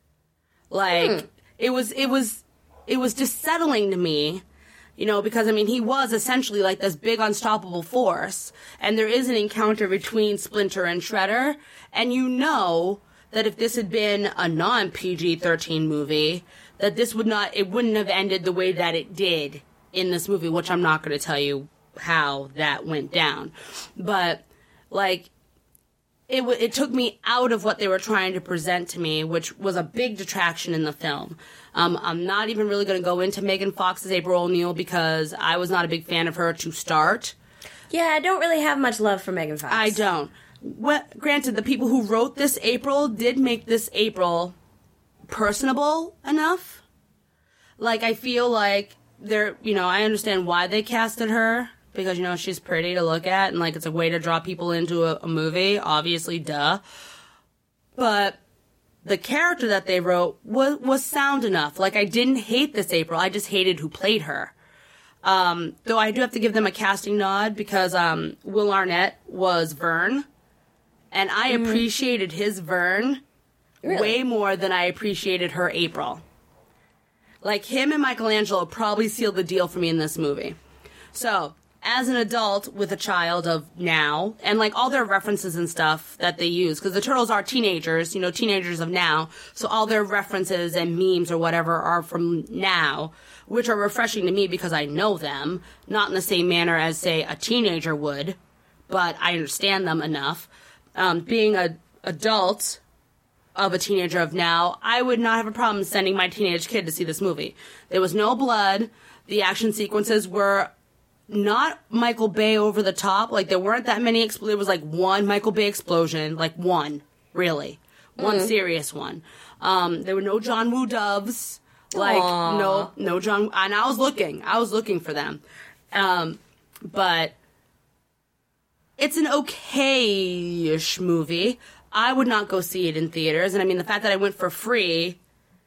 It was just settling to me. Because, he was essentially this big unstoppable force. And there is an encounter between Splinter and Shredder. And that if this had been a non-PG-13 movie, that it wouldn't have ended the way that it did in this movie, which I'm not going to tell you how that went down. But, it took me out of what they were trying to present to me, which was a big detraction in the film. I'm not even really going to go into Megan Fox's April O'Neil because I was not a big fan of her to start. Yeah, I don't really have much love for Megan Fox. I don't. Granted, the people who wrote this April did make this April personable enough. I feel like I understand why they casted her. Because, she's pretty to look at, and, it's a way to draw people into a movie. Obviously, duh. But the character that they wrote was sound enough. I didn't hate this April. I just hated who played her. Though I do have to give them a casting nod because Will Arnett was Vern. And I appreciated his Vern way more than I appreciated her April. Him and Michelangelo probably sealed the deal for me in this movie. So... as an adult with a child of now, and all their references and stuff that they use, because the Turtles are teenagers, teenagers of now, so all their references and memes or whatever are from now, which are refreshing to me because I know them, not in the same manner as, say, a teenager would, but I understand them enough. Being an adult of a teenager of now, I would not have a problem sending my teenage kid to see this movie. There was no blood. The action sequences were not Michael Bay over the top. There weren't that many. There was one Michael Bay explosion. One, really. One serious one. There were no John Woo doves. No John. And I was looking for them. But it's an okay-ish movie. I would not go see it in theaters. And the fact that I went for free,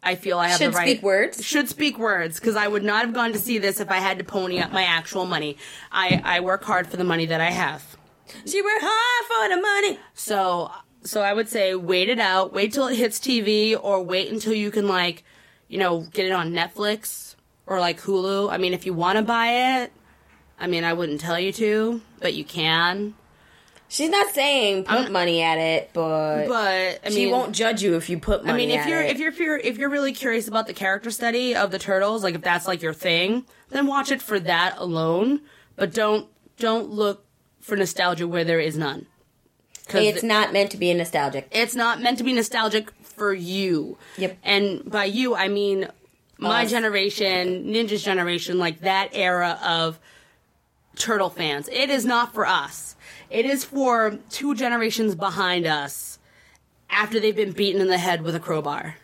I feel I have the right... Should speak words. Should speak words, because I would not have gone to see this if I had to pony up my actual money. I work hard for the money that I have. She worked hard for the money. So I would say wait it out. Wait till it hits TV, or wait until you can, like, you know, get it on Netflix or, like, Hulu. I mean, if you want to buy it, I mean, I wouldn't tell you to, but you can. She's not saying put money at it, but I mean, she won't judge you if you put money at it. if you're really curious about the character study of the Turtles, like if that's like your thing, then watch it for that alone. But don't look for nostalgia where there is none. It's not meant to be nostalgic. It's not meant to be nostalgic for you. Yep. And by you, I mean my generation, Ninja's generation, like that era of Turtle fans. It is not for us. It is for 2 generations behind us after they've been beaten in the head with a crowbar.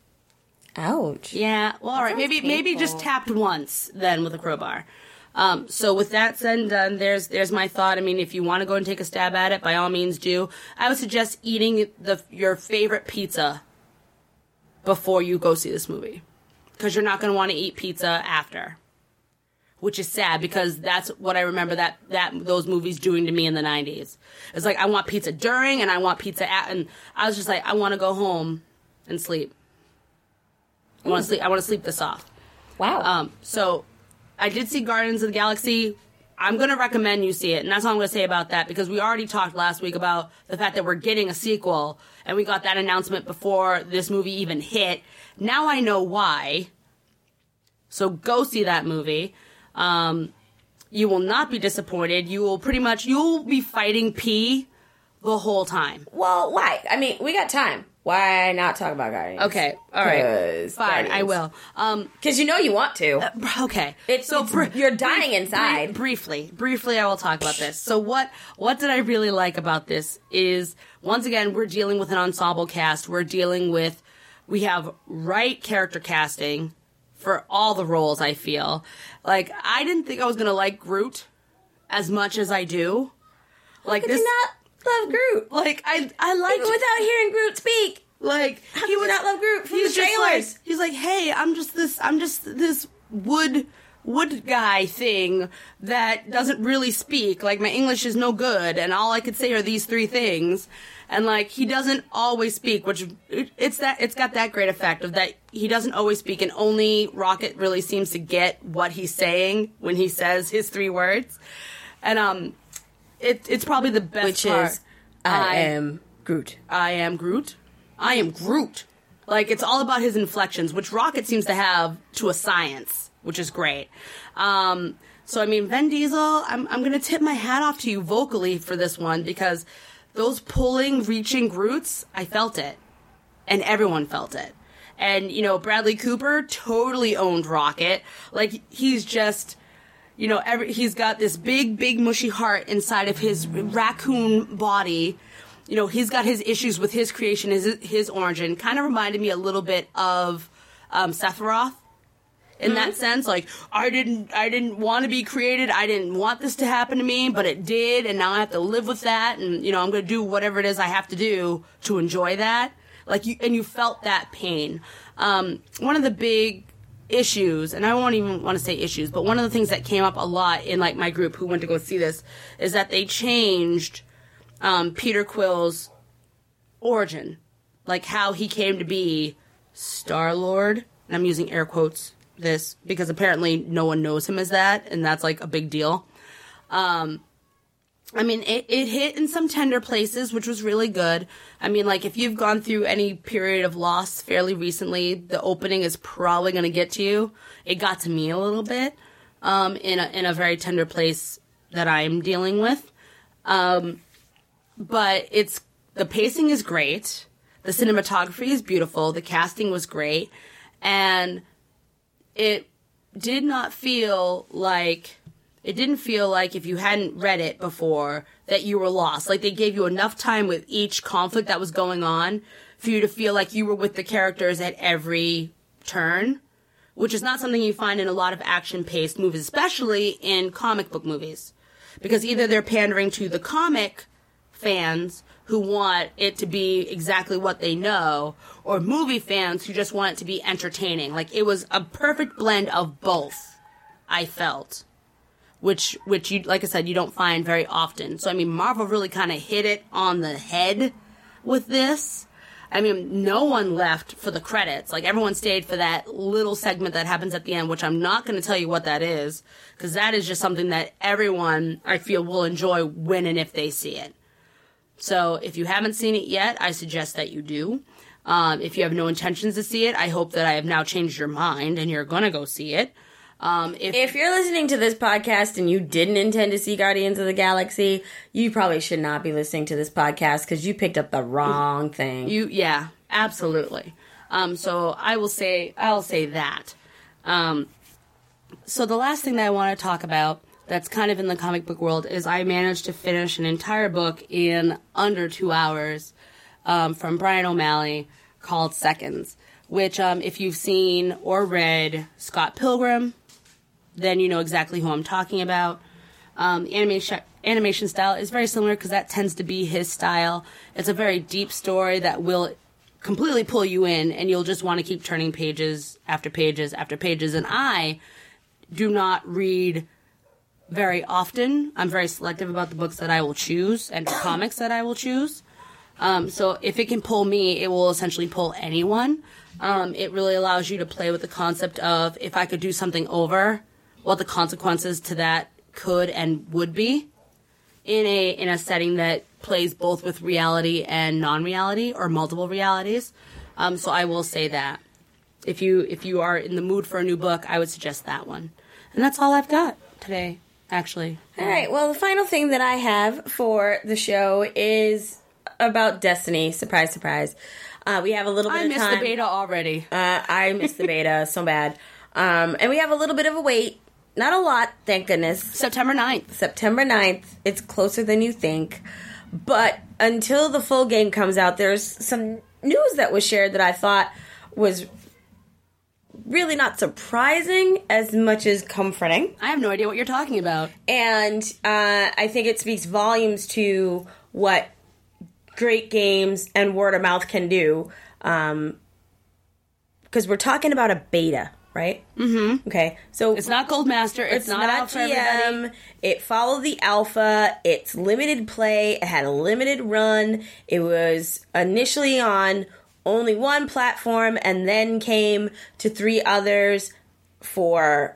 Ouch. Yeah, well, all right. Maybe just tapped once then with a crowbar. So with that said and done, there's my thought. I mean, if you want to go and take a stab at it, by all means do. I would suggest eating your favorite pizza before you go see this movie, because you're not going to want to eat pizza after. Which is sad, because that's what I remember that those movies doing to me in the 90s. It's like, I want pizza during and I want pizza at, and I was just like, I want to go home and sleep. I want to sleep this off. Wow. So I did see Guardians of the Galaxy. I'm going to recommend you see it, and that's all I'm going to say about that, because we already talked last week about the fact that we're getting a sequel, and we got that announcement before this movie even hit. Now I know why. So go see that movie. You will not be disappointed. You'll be fighting P the whole time. Well, why? I mean, we got time. Why not talk about Guardians? Okay, all right, fine, Guardians. I will. Because you know you want to. Okay, you're dying inside. Briefly, I will talk about this. So what did I really like about this is, once again, we're dealing with an ensemble cast. We have right character casting for all the roles, I feel. Like, I didn't think I was going to like Groot as much as I do. Like, did you not love Groot? Like, I liked... Even without hearing Groot speak. Like, how do you not love Groot from the trailers? He's like, hey, I'm just this wood guy thing that doesn't really speak. Like, my English is no good, and all I could say are these 3 things. And, like, he doesn't always speak, which it's got that great effect of that he doesn't always speak, and only Rocket really seems to get what he's saying when he says his 3 words. And it's probably the best part. Which is, I am Groot. I am Groot. I am Groot. Like, it's all about his inflections, which Rocket seems to have to a science, which is great. So, I mean, Vin Diesel, I'm going to tip my hat off to you vocally for this one, because those pulling, reaching Groots, I felt it. And everyone felt it. And, you know, Bradley Cooper totally owned Rocket. Like, he's just, you know, he's got this big, mushy heart inside of his raccoon body. You know, he's got his issues with his creation, his origin. Kind of reminded me a little bit of Sephiroth. In that sense, like, I didn't want to be created. I didn't want this to happen to me, but it did, and now I have to live with that. And, you know, I'm going to do whatever it is I have to do to enjoy that. Like, you felt that pain. One of the big issues, and I won't even want to say issues, but one of the things that came up a lot in, like, my group who went to go see this is that they changed Peter Quill's origin, like how he came to be Star-Lord. And I'm using air quotes this because apparently no one knows him as that, and that's like a big deal. I mean, it hit in some tender places, which was really good. I mean, like, if you've gone through any period of loss fairly recently, the opening is probably going to get to you. It got to me a little bit, in a very tender place that I'm dealing with. But the pacing is great. The cinematography is beautiful. The casting was great. And it didn't feel like if you hadn't read it before that you were lost. Like, they gave you enough time with each conflict that was going on for you to feel like you were with the characters at every turn, which is not something you find in a lot of action-paced movies, especially in comic book movies. Because either they're pandering to the comic fans who want it to be exactly what they know, or movie fans who just want it to be entertaining. Like, it was a perfect blend of both, I felt. Which you, like I said, you don't find very often. So, I mean, Marvel really kind of hit it on the head with this. I mean, no one left for the credits. Like, everyone stayed for that little segment that happens at the end, which I'm not going to tell you what that is, because that is just something that everyone, I feel, will enjoy when and if they see it. So, if you haven't seen it yet, I suggest that you do. If you have no intentions to see it, I hope that I have now changed your mind and you're going to go see it. If you're listening to this podcast and you didn't intend to see Guardians of the Galaxy, you probably should not be listening to this podcast because you picked up the wrong thing. Yeah, absolutely. So I'll say that. So the last thing that I want to talk about that's kind of in the comic book world is I managed to finish an entire book in under 2 hours from Brian O'Malley called Seconds, which if you've seen or read Scott Pilgrim, then you know exactly who I'm talking about. Animation style is very similar because that tends to be his style. It's a very deep story that will completely pull you in, and you'll just want to keep turning pages after pages after pages. And I do not read very often. I'm very selective about the books that I will choose and the comics that I will choose. So if it can pull me, it will essentially pull anyone. It really allows you to play with the concept of if I could do something over, what the consequences to that could and would be in a setting that plays both with reality and non-reality or multiple realities. So I will say that if you are in the mood for a new book, I would suggest that one. And that's all I've got today, actually. All right. Well, the final thing that I have for the show is about Destiny. Surprise, surprise. We have a little bit of time. I missed the beta already. I missed the beta so bad. And we have a little bit of a wait. Not a lot, thank goodness. September 9th. September 9th. It's closer than you think. But until the full game comes out, there's some news that was shared that I thought was really not surprising as much as comforting. I have no idea what you're talking about. And I think it speaks volumes to what great games and word of mouth can do. Because we're talking about a beta, right? Mm-hmm. Okay, so it's not Goldmaster. It's not out for everybody. It followed the alpha. It's limited play. It had a limited run. It was initially on only one platform and then came to 3 others for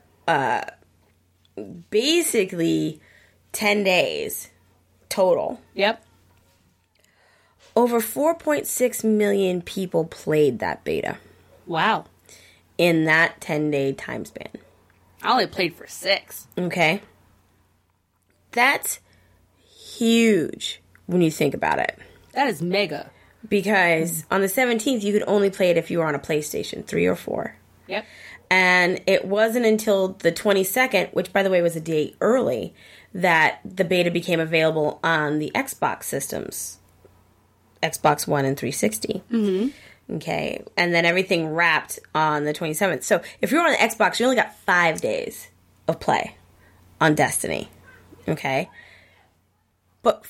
basically 10 days total. Yep. Over 4.6 million people played that beta. Wow. In that 10-day time span. I only played for 6. Okay. That's huge when you think about it. That is mega. Because on the 17th, you could only play it if you were on a PlayStation 3 or 4. Yep. And it wasn't until the 22nd, which, by the way, was a day early, that the beta became available on the Xbox systems. Xbox One and 360. Mm-hmm. Okay, and then everything wrapped on the 27th. So if you were on the Xbox, you only got 5 days of play on Destiny. Okay? But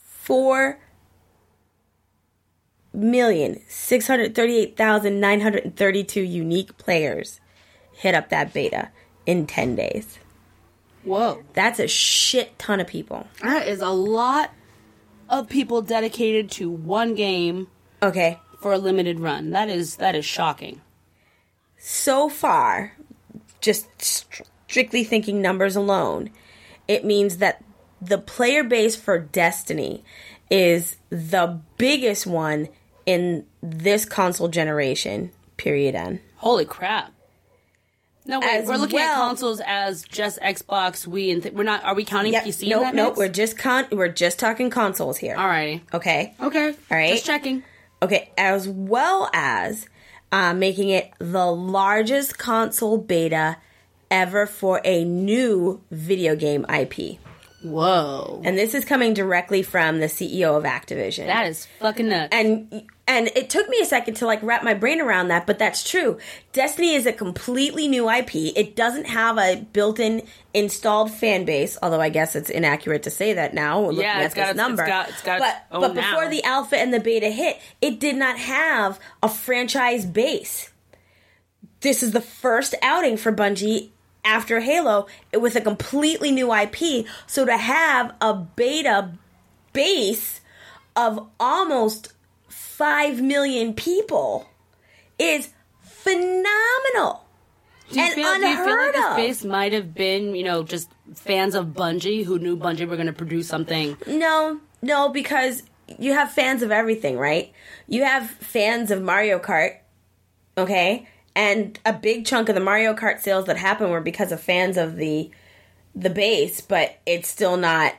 4,638,932 unique players hit up that beta in 10 days. Whoa. That's a shit ton of people. That is a lot of people dedicated to one game. Okay. For a limited run. That is shocking. So far, just strictly thinking numbers alone, it means that the player base for Destiny is the biggest one in this console generation, period end. Holy crap. No, wait, we're looking at consoles as just Xbox, Wii, and we're not. Are we counting PC? Nope. We're just talking consoles here. Alrighty. Okay. All right. Just checking. Okay, as well as making it the largest console beta ever for a new video game IP. Whoa. And this is coming directly from the CEO of Activision. That is fucking nuts. And And it took me a second to like wrap my brain around that, but that's true. Destiny is a completely new IP. It doesn't have a built-in installed fan base, although I guess it's inaccurate to say that now. Looking at this number. But before the alpha and the beta hit, it did not have a franchise base. This is the first outing for Bungie after Halo with a completely new IP. So to have a beta base of almost 5 million people is phenomenal and unheard of. Do you feel like this base might have been, just fans of Bungie who knew Bungie were going to produce something? No, because you have fans of everything, right? You have fans of Mario Kart, okay? And a big chunk of the Mario Kart sales that happened were because of fans of the base, but it's still not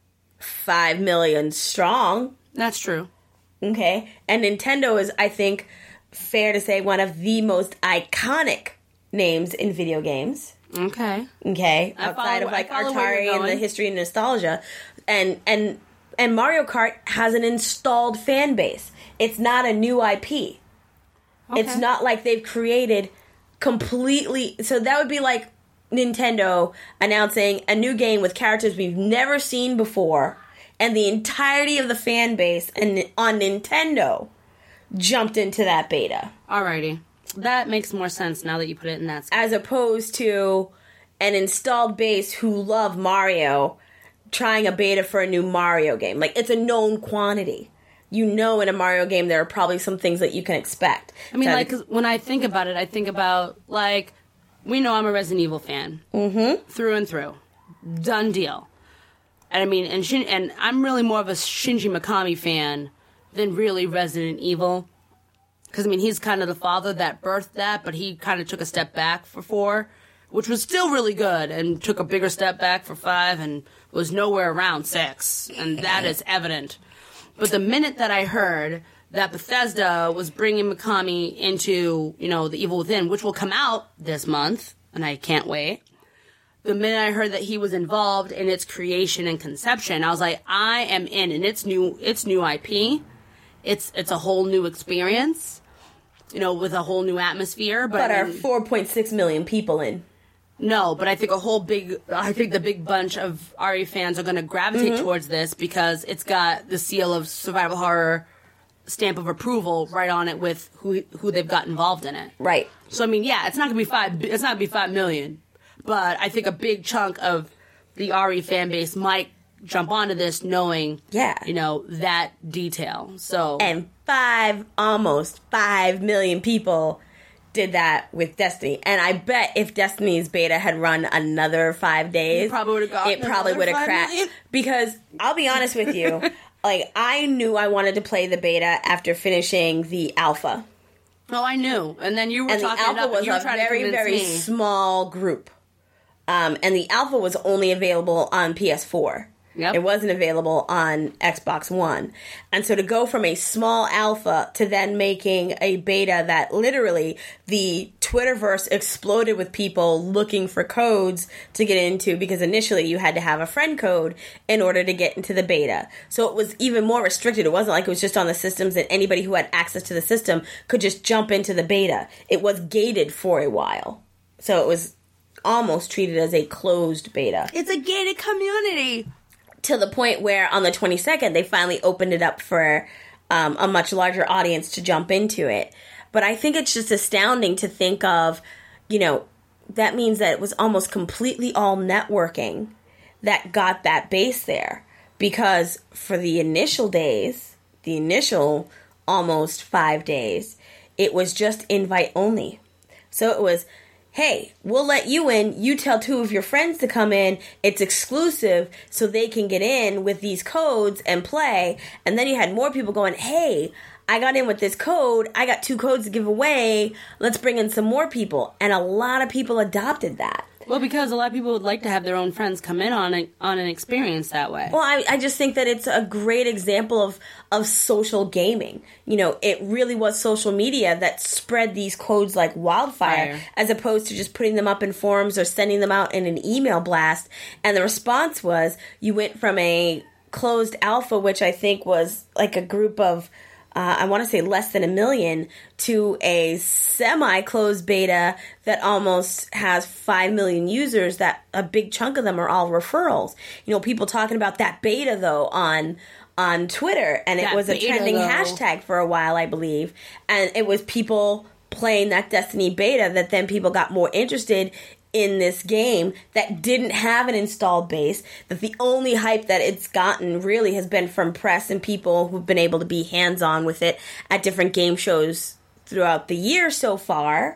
5 million strong. That's true. Okay, and Nintendo is, I think, fair to say, one of the most iconic names in video games. Okay. Outside of like Atari and the history and nostalgia, and Mario Kart has an installed fan base. It's not a new IP. Okay. It's not like they've created completely. So that would be like Nintendo announcing a new game with characters we've never seen before. And the entirety of the fan base on Nintendo jumped into that beta. Alrighty. That makes more sense now that you put it in that scale. As opposed to an installed base who love Mario trying a beta for a new Mario game. Like, it's a known quantity. In a Mario game there are probably some things that you can expect. I mean, when I think about it, I think about, we know I'm a Resident Evil fan. Mm-hmm. Through and through. Done deal. And I mean, and I'm really more of a Shinji Mikami fan than really Resident Evil. Because, I mean, he's kind of the father that birthed that, but he kind of took a step back for 4, which was still really good, and took a bigger step back for 5, and was nowhere around 6. And that is evident. But the minute that I heard that Bethesda was bringing Mikami into, The Evil Within, which will come out this month, and I can't wait. The minute I heard that he was involved in its creation and conception, I was like, I am in. And it's new IP. It's a whole new experience, with a whole new atmosphere. But are 4.6 million people in? No, but I think the big bunch of RE fans are going to gravitate towards this because it's got the seal of survival horror stamp of approval right on it with who they've got involved in it. Right. So I mean, yeah, it's not going to be 5 million. But I think a big chunk of the RE fan base might jump onto this knowing, that detail. So and almost 5 million people did that with Destiny. And I bet if Destiny's beta had run another 5 days, it probably would have crashed. Because I'll be honest with you, I knew I wanted to play the beta after finishing the alpha. Oh, I knew. And then you were talking the alpha was a very, very small group. And the alpha was only available on PS4. Yep. It wasn't available on Xbox One. And so to go from a small alpha to then making a beta that literally the Twitterverse exploded with people looking for codes to get into, because initially you had to have a friend code in order to get into the beta. So it was even more restricted. It wasn't like it was just on the systems that anybody who had access to the system could just jump into the beta. It was gated for a while. So it was almost treated as a closed beta. It's a gated community. To the point where on the 22nd, they finally opened it up for a much larger audience to jump into it. But I think it's just astounding to think of, that means that it was almost completely all networking that got that base there. Because for the initial days, the initial almost 5 days, it was just invite only. So it was, hey, we'll let you in. You tell 2 of your friends to come in. It's exclusive, so they can get in with these codes and play. And then you had more people going, hey, I got in with this code. I got 2 codes to give away. Let's bring in some more people. And a lot of people adopted that. Well, because a lot of people would like to have their own friends come in on an experience that way. Well, I just think that it's a great example of social gaming. It really was social media that spread these codes like wildfire, as opposed to just putting them up in forums or sending them out in an email blast. And the response was, you went from a closed alpha, which I think was like a group of I want to say less than 1 million, to a semi-closed beta that almost has 5 million users, that a big chunk of them are all referrals. You know, people talking about that beta, though, on Twitter, and it was a trending hashtag for a while, I believe, and it was people playing that Destiny beta that then people got more interested in this game that didn't have an installed base, that the only hype that it's gotten really has been from press and people who've been able to be hands-on with it at different game shows throughout the year so far.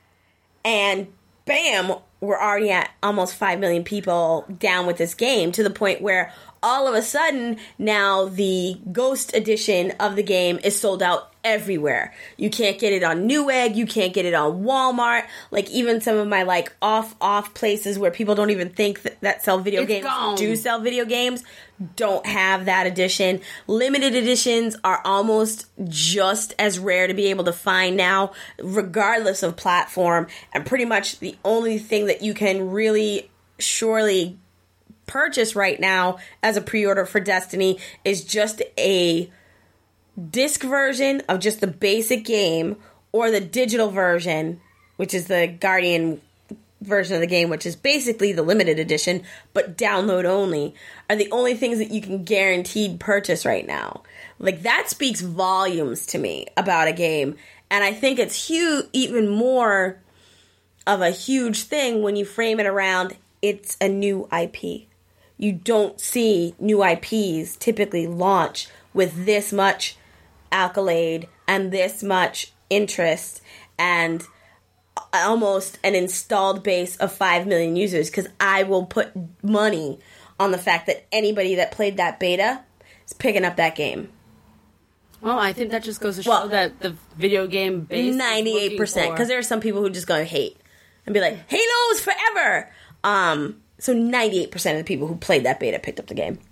And bam, we're already at almost 5 million people down with this game, to the point where all of a sudden now the Ghost edition of the game is sold out everywhere. You can't get it on Newegg, you can't get it on Walmart, like even some of my like off places where people don't even think that sell video games do sell video games don't have that edition. Limited editions are almost just as rare to be able to find now, regardless of platform, and pretty much the only thing that you can really surely purchase right now as a pre-order for Destiny is just a disc version of just the basic game, or the digital version, which is the Guardian version of the game, which is basically the limited edition, but download only, are the only things that you can guaranteed purchase right now. Like, that speaks volumes to me about a game, and I think it's even more of a huge thing when you frame it around it's a new IP. You don't see new IPs typically launch with this much accolade and this much interest and almost an installed base of 5 million users, because I will put money on the fact that anybody that played that beta is picking up that game. Well, I think that just goes to show that the video game base 98%, because there are some people who just going to hate and be like, Halo's forever! So 98% of the people who played that beta picked up the game.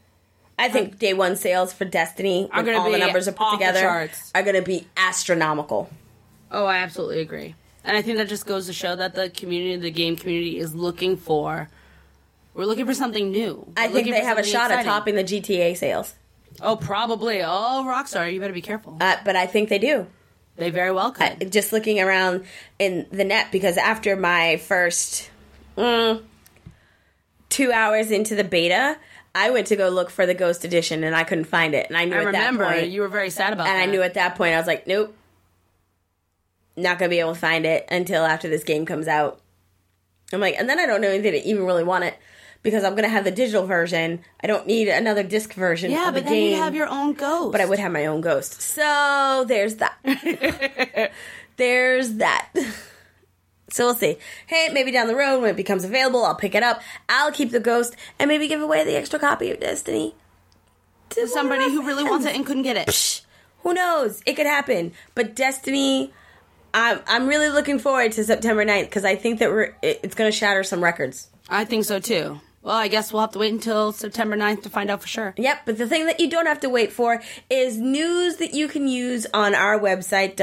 I think day one sales for Destiny, when all the numbers are put together, are going to be astronomical. Oh, I absolutely agree. And I think that just goes to show that the game community is looking for... We're looking for something new. I think they have a shot at topping the GTA sales. Oh, probably. Oh, Rockstar, you better be careful. But I think they do. They very well could. Just looking around in the net, because after my first 2 hours into the beta, I went to go look for the Ghost Edition, and I couldn't find it. And I knew at that point... you were very sad about that. And I knew at that point, I was like, nope. Not going to be able to find it until after this game comes out. I'm like, and then I don't know anything to even really want it, because I'm going to have the digital version. I don't need another disc version of the game. Yeah, but then you have your own Ghost. But I would have my own Ghost. So, there's that. There's that. So we'll see. Hey, maybe down the road when it becomes available, I'll pick it up. I'll keep the Ghost and maybe give away the extra copy of Destiny to somebody who really wants it and couldn't get it. Psh, who knows? It could happen. But Destiny, I'm really looking forward to September 9th, because I think that it's going to shatter some records. I think so too. Well, I guess we'll have to wait until September 9th to find out for sure. Yep, but the thing that you don't have to wait for is news that you can use on our website,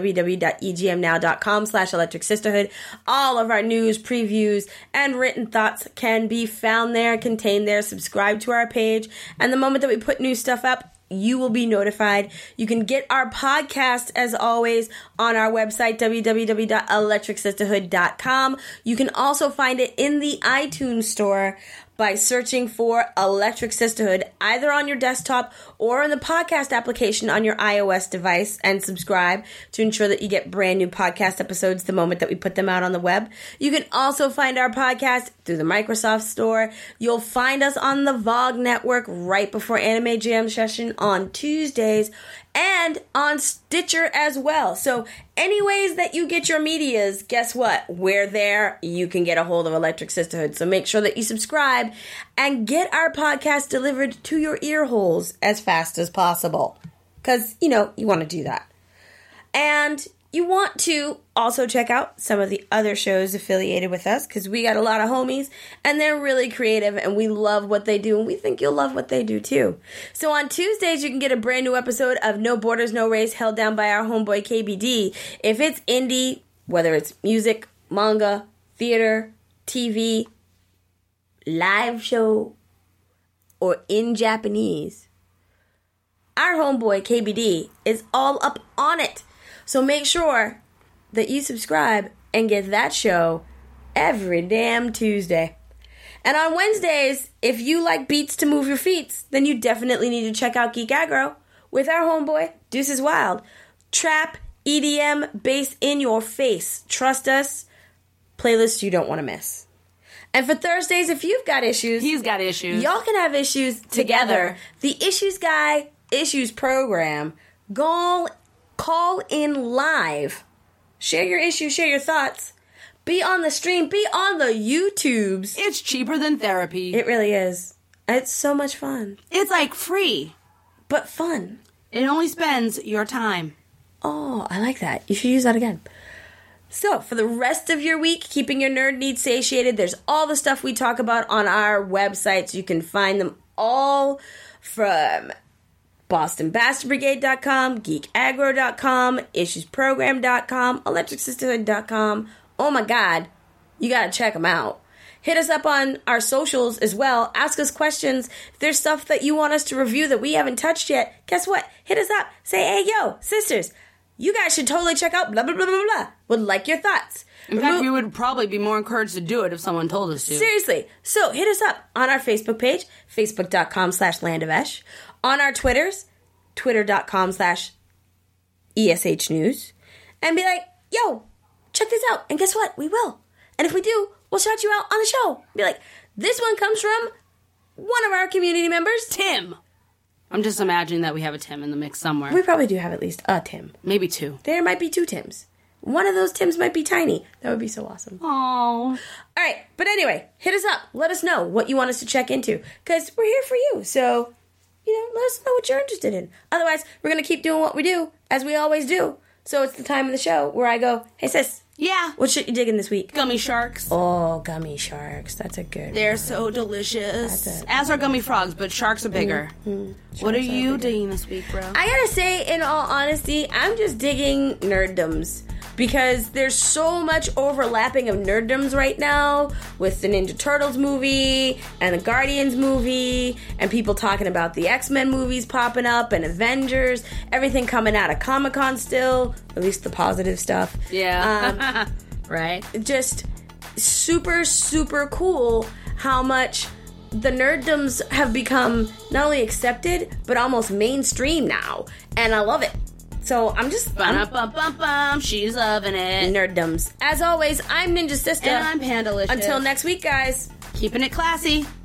www.egmnow.com/Electric Sisterhood. All of our news, previews, and written thoughts can be found there, contained there. Subscribe to our page, and the moment that we put new stuff up, you will be notified. You can get our podcast, as always, on our website, www.electricsisterhood.com. You can also find it in the iTunes store by searching for Electric Sisterhood, either on your desktop or in the podcast application on your iOS device, and subscribe to ensure that you get brand new podcast episodes the moment that we put them out on the web. You can also find our podcast through the Microsoft Store. You'll find us on the VOG Network right before Anime Jam Session on Tuesdays, and on Stitcher as well. So any ways that you get your medias, guess what? We're there. You can get a hold of Electric Sisterhood. So make sure that you subscribe and get our podcast delivered to your ear holes as fast as possible. Because, you want to do that. And you want to also check out some of the other shows affiliated with us, because we got a lot of homies, and they're really creative, and we love what they do, and we think you'll love what they do too. So on Tuesdays, you can get a brand new episode of No Borders, No Race, held down by our homeboy KBD. If it's indie, whether it's music, manga, theater, TV, live show, or in Japanese, our homeboy KBD is all up on it. So make sure that you subscribe and get that show every damn Tuesday. And on Wednesdays, if you like beats to move your feet, then you definitely need to check out Geek Aggro with our homeboy, Deuces Wild. Trap, EDM, bass in your face. Trust us, playlists you don't want to miss. And for Thursdays, if you've got issues, He's got issues. y'all can have issues together. The Issues Guy Issues Program. Go call in live. Share your issues, share your thoughts. Be on the stream, be on the YouTubes. It's cheaper than therapy. It really is. It's so much fun. It's like free. But fun. It only spends your time. Oh, I like that. You should use that again. So, for the rest of your week, keeping your nerd needs satiated, there's all the stuff we talk about on our websites. You can find them all from BostonBastardBrigade.com, GeekAggro.com, IssuesProgram.com, ElectricSisterhood.com. Oh my God, you gotta check them out. Hit us up on our socials as well. Ask us questions. If there's stuff that you want us to review that we haven't touched yet, guess what? Hit us up. Say, hey, yo, sisters, you guys should totally check out blah, blah, blah, blah, blah. Would like your thoughts. In fact, we would probably be more encouraged to do it if someone told us to. Seriously. So hit us up on our Facebook page, facebook.com/landovesh. On our Twitters, twitter.com/ESH News. And be like, yo, check this out. And guess what? We will. And if we do, we'll shout you out on the show. Be like, this one comes from one of our community members, Tim. I'm just imagining that we have a Tim in the mix somewhere. We probably do have at least a Tim. Maybe two. There might be two Tims. One of those Tims might be tiny. That would be so awesome. Aww. All right. But anyway, hit us up. Let us know what you want us to check into. Because we're here for you. So, let us know what you're interested in. Otherwise, we're going to keep doing what we do, as we always do. So it's the time of the show where I go, hey, sis. Yeah. What shit you digging this week? Gummy sharks. Oh, gummy sharks. That's a good They're one. so delicious. As are gummy frogs, but sharks are bigger. What are you digging this week, bro? I gotta say, in all honesty, I'm just digging nerddoms. Because there's so much overlapping of nerddoms right now with the Ninja Turtles movie and the Guardians movie and people talking about the X-Men movies popping up and Avengers, everything coming out of Comic-Con still, at least the positive stuff. Yeah. Right. Just super, super cool how much the nerddoms have become not only accepted, but almost mainstream now. And I love it. So I'm just... Bum, she's loving it. Nerddoms. As always, I'm Ninja Sister. And I'm Pandalicious. Until next week, guys. Keeping it classy.